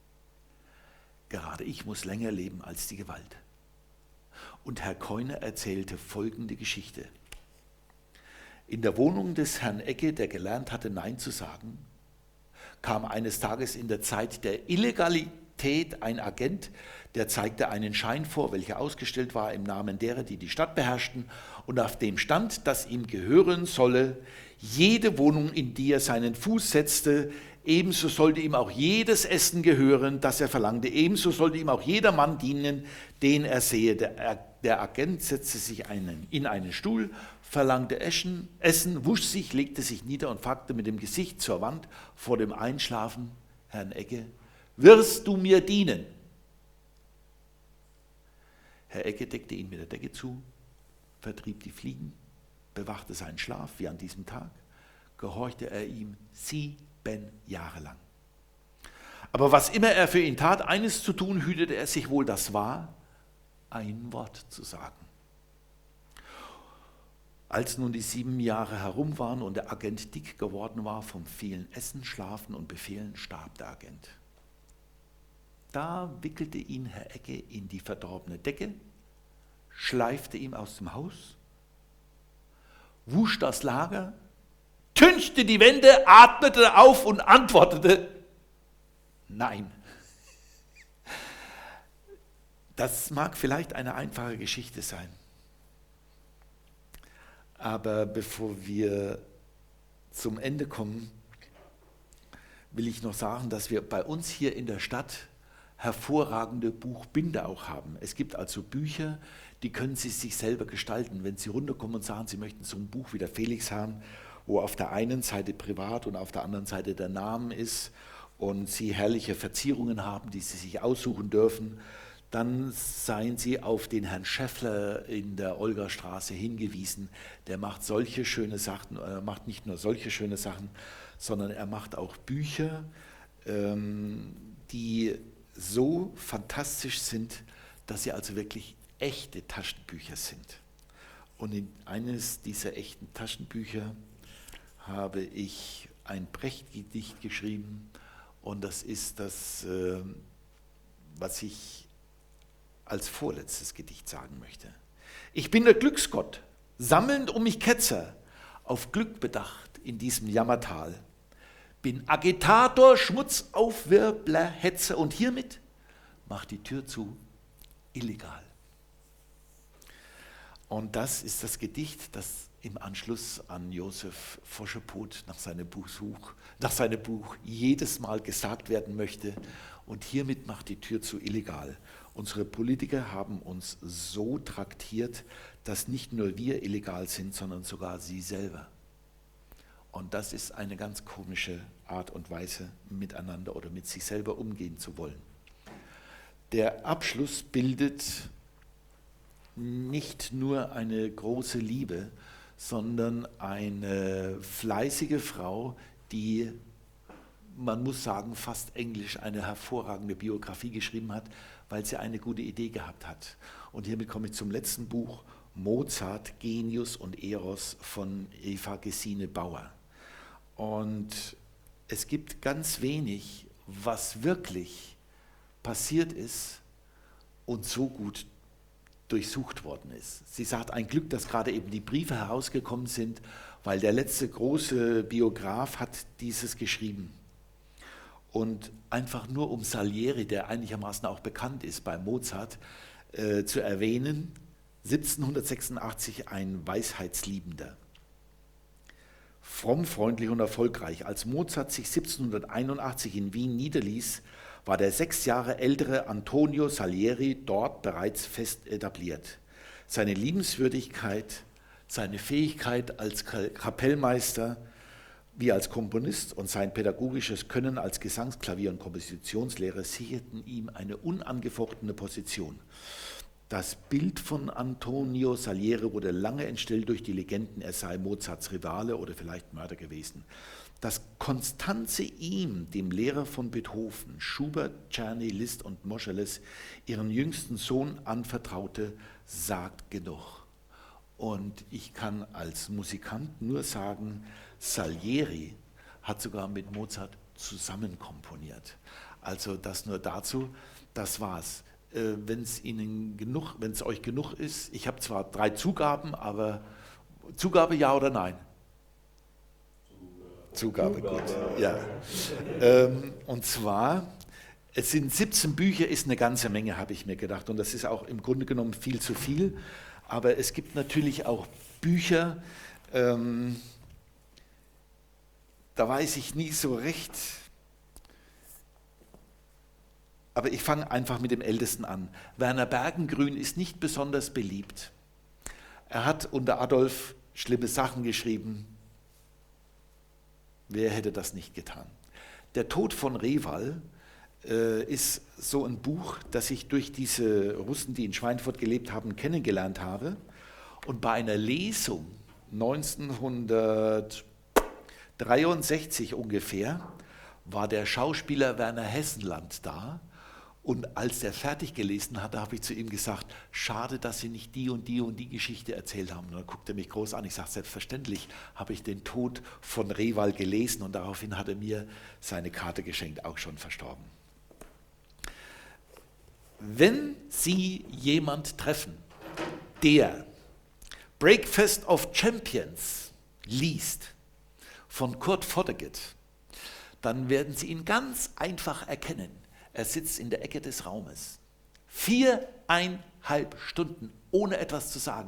Gerade ich muss länger leben als die Gewalt. Und Herr Keuner erzählte folgende Geschichte. In der Wohnung des Herrn Egge, der gelernt hatte, Nein zu sagen, kam eines Tages in der Zeit der Illegalität ein Agent, der zeigte einen Schein vor, welcher ausgestellt war im Namen derer, die die Stadt beherrschten, und auf dem stand, dass ihm gehören solle jede Wohnung, in die er seinen Fuß setzte. Ebenso sollte ihm auch jedes Essen gehören, das er verlangte. Ebenso sollte ihm auch jeder Mann dienen, den er sehe. Der, der Agent setzte sich einen, in einen Stuhl, verlangte Essen, Essen, wusch sich, legte sich nieder und fragte mit dem Gesicht zur Wand vor dem Einschlafen, Herrn Egge, wirst du mir dienen? Herr Egge deckte ihn mit der Decke zu, vertrieb die Fliegen, bewachte seinen Schlaf wie an diesem Tag, gehorchte er ihm sieben Jahre lang. Aber was immer er für ihn tat, eines zu tun, hütete er sich wohl, das war, ein Wort zu sagen. Als nun die sieben Jahre herum waren und der Agent dick geworden war vom vielen Essen, Schlafen und Befehlen, starb der Agent. Da wickelte ihn Herr Egge in die verdorbene Decke, schleifte ihm aus dem Haus, wusch das Lager, tünchte die Wände, atmete auf und antwortete, nein. Das mag vielleicht eine einfache Geschichte sein. Aber bevor wir zum Ende kommen, will ich noch sagen, dass wir bei uns hier in der Stadt hervorragende Buchbinder auch haben. Es gibt also Bücher, die können Sie sich selber gestalten. Wenn Sie runterkommen und sagen, Sie möchten so ein Buch wie der Felix haben, wo auf der einen Seite privat und auf der anderen Seite der Name ist und Sie herrliche Verzierungen haben, die Sie sich aussuchen dürfen, dann seien Sie auf den Herrn Schäffler in der Olgastraße hingewiesen. Der macht solche schöne Sachen, er macht nicht nur solche schöne Sachen, sondern er macht auch Bücher, ähm, die so fantastisch sind, dass sie also wirklich echte Taschenbücher sind. Und in eines dieser echten Taschenbücher habe ich ein Brecht-Gedicht geschrieben und das ist das, äh, was ich als vorletztes Gedicht sagen möchte. Ich bin der Glücksgott, sammelnd um mich Ketzer, auf Glück bedacht in diesem Jammertal. Bin Agitator, Schmutzaufwirbler, Hetzer und hiermit macht die Tür zu, illegal. Und das ist das Gedicht, das im Anschluss an Josef Foschepot nach seinem Buch, nach seinem Buch jedes Mal gesagt werden möchte. Und hiermit macht die Tür zu, illegal. Unsere Politiker haben uns so traktiert, dass nicht nur wir illegal sind, sondern sogar sie selber. Und das ist eine ganz komische Art und Weise, miteinander oder mit sich selber umgehen zu wollen. Der Abschluss bildet nicht nur eine große Liebe, sondern eine fleißige Frau, die, man muss sagen, fast englisch eine hervorragende Biografie geschrieben hat, weil sie eine gute Idee gehabt hat. Und hiermit komme ich zum letzten Buch, Mozart, Genius und Eros von Eva Gesine Bauer. Und es gibt ganz wenig, was wirklich passiert ist und so gut durchsucht worden ist. Sie sagt, ein Glück, dass gerade eben die Briefe herausgekommen sind, weil der letzte große Biograf hat dieses geschrieben. Und einfach nur um Salieri, der einigermaßen auch bekannt ist bei Mozart, äh, zu erwähnen, siebzehnhundertsechsundachtzig ein Weisheitsliebender. Fromm, freundlich und erfolgreich. Als Mozart sich siebzehnhunderteinundachtzig in Wien niederließ, war der sechs Jahre ältere Antonio Salieri dort bereits fest etabliert. Seine Liebenswürdigkeit, seine Fähigkeit als Kapellmeister wie als Komponist und sein pädagogisches Können als Gesangsklavier- und Kompositionslehrer sicherten ihm eine unangefochtene Position. Das Bild von Antonio Salieri wurde lange entstellt durch die Legenden, er sei Mozarts Rivale oder vielleicht Mörder gewesen. Dass Constanze ihm, dem Lehrer von Beethoven, Schubert, Czerny, Liszt und Moscheles, ihren jüngsten Sohn anvertraute, sagt genug. Und ich kann als Musikant nur sagen, Salieri hat sogar mit Mozart zusammen komponiert. Also das nur dazu, das war's. Äh, wenn es Ihnen genug, wenn es euch genug ist, ich habe zwar drei Zugaben, aber Zugabe ja oder nein? Zugabe, Zugabe. Gut, ja. ähm, und zwar, es sind siebzehn Bücher, ist eine ganze Menge, habe ich mir gedacht. Und das ist auch im Grunde genommen viel zu viel. Aber es gibt natürlich auch Bücher, ähm, da weiß ich nie so recht. Aber ich fange einfach mit dem Ältesten an. Werner Bergengrün ist nicht besonders beliebt. Er hat unter Adolf schlimme Sachen geschrieben. Wer hätte das nicht getan? Der Tod von Reval äh, ist so ein Buch, das ich durch diese Russen, die in Schweinfurt gelebt haben, kennengelernt habe. Und bei einer Lesung neunzehnhundertdreiundsechzig ungefähr war der Schauspieler Werner Hessenland da. Und als er fertig gelesen hatte, habe ich zu ihm gesagt, schade, dass Sie nicht die und die und die Geschichte erzählt haben. Und dann guckte er mich groß an. Ich sage, selbstverständlich habe ich den Tod von Reval gelesen und daraufhin hat er mir seine Karte geschenkt, auch schon verstorben. Wenn Sie jemand treffen, der Breakfast of Champions liest von Kurt Vonnegut, dann werden Sie ihn ganz einfach erkennen. Er sitzt in der Ecke des Raumes. Viereinhalb Stunden, ohne etwas zu sagen.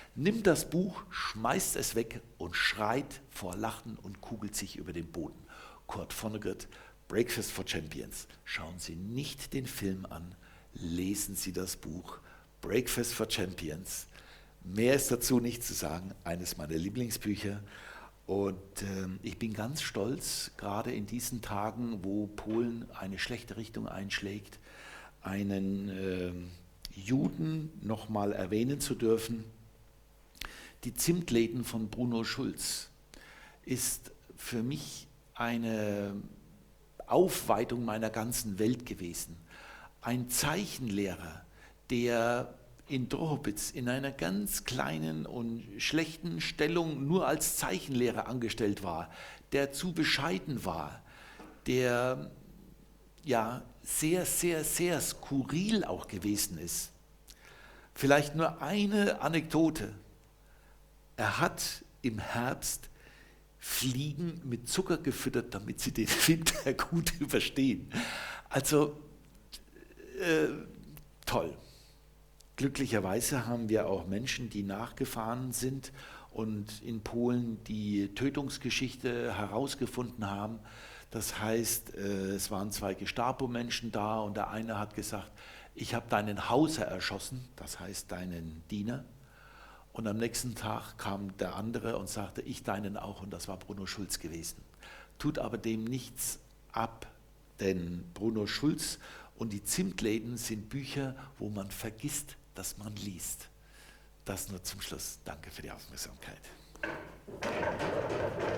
nimmt das Buch, schmeißt es weg und schreit vor Lachen und kugelt sich über den Boden. Kurt Vonnegut, Breakfast for Champions. Schauen Sie nicht den Film an, lesen Sie das Buch Breakfast for Champions. Mehr ist dazu nicht zu sagen, eines meiner Lieblingsbücher. Und äh, ich bin ganz stolz, gerade in diesen Tagen, wo Polen eine schlechte Richtung einschlägt, einen äh, Juden nochmal erwähnen zu dürfen. Die Zimtläden von Bruno Schulz ist für mich eine Aufweitung meiner ganzen Welt gewesen. Ein Zeichenlehrer, der in Drohobitz in einer ganz kleinen und schlechten Stellung nur als Zeichenlehrer angestellt war, der zu bescheiden war, der ja sehr, sehr, sehr skurril auch gewesen ist. Vielleicht nur eine Anekdote. Er hat im Herbst Fliegen mit Zucker gefüttert, damit sie den Winter gut überstehen. Also äh, toll. Glücklicherweise haben wir auch Menschen, die nachgefahren sind und in Polen die Tötungsgeschichte herausgefunden haben. Das heißt, es waren zwei Gestapo-Menschen da und der eine hat gesagt, ich habe deinen Hauser erschossen, das heißt deinen Diener. Und am nächsten Tag kam der andere und sagte, ich deinen auch, und das war Bruno Schulz gewesen. Tut aber dem nichts ab, denn Bruno Schulz und die Zimtläden sind Bücher, wo man vergisst, dass man liest. Das nur zum Schluss. Danke für die Aufmerksamkeit.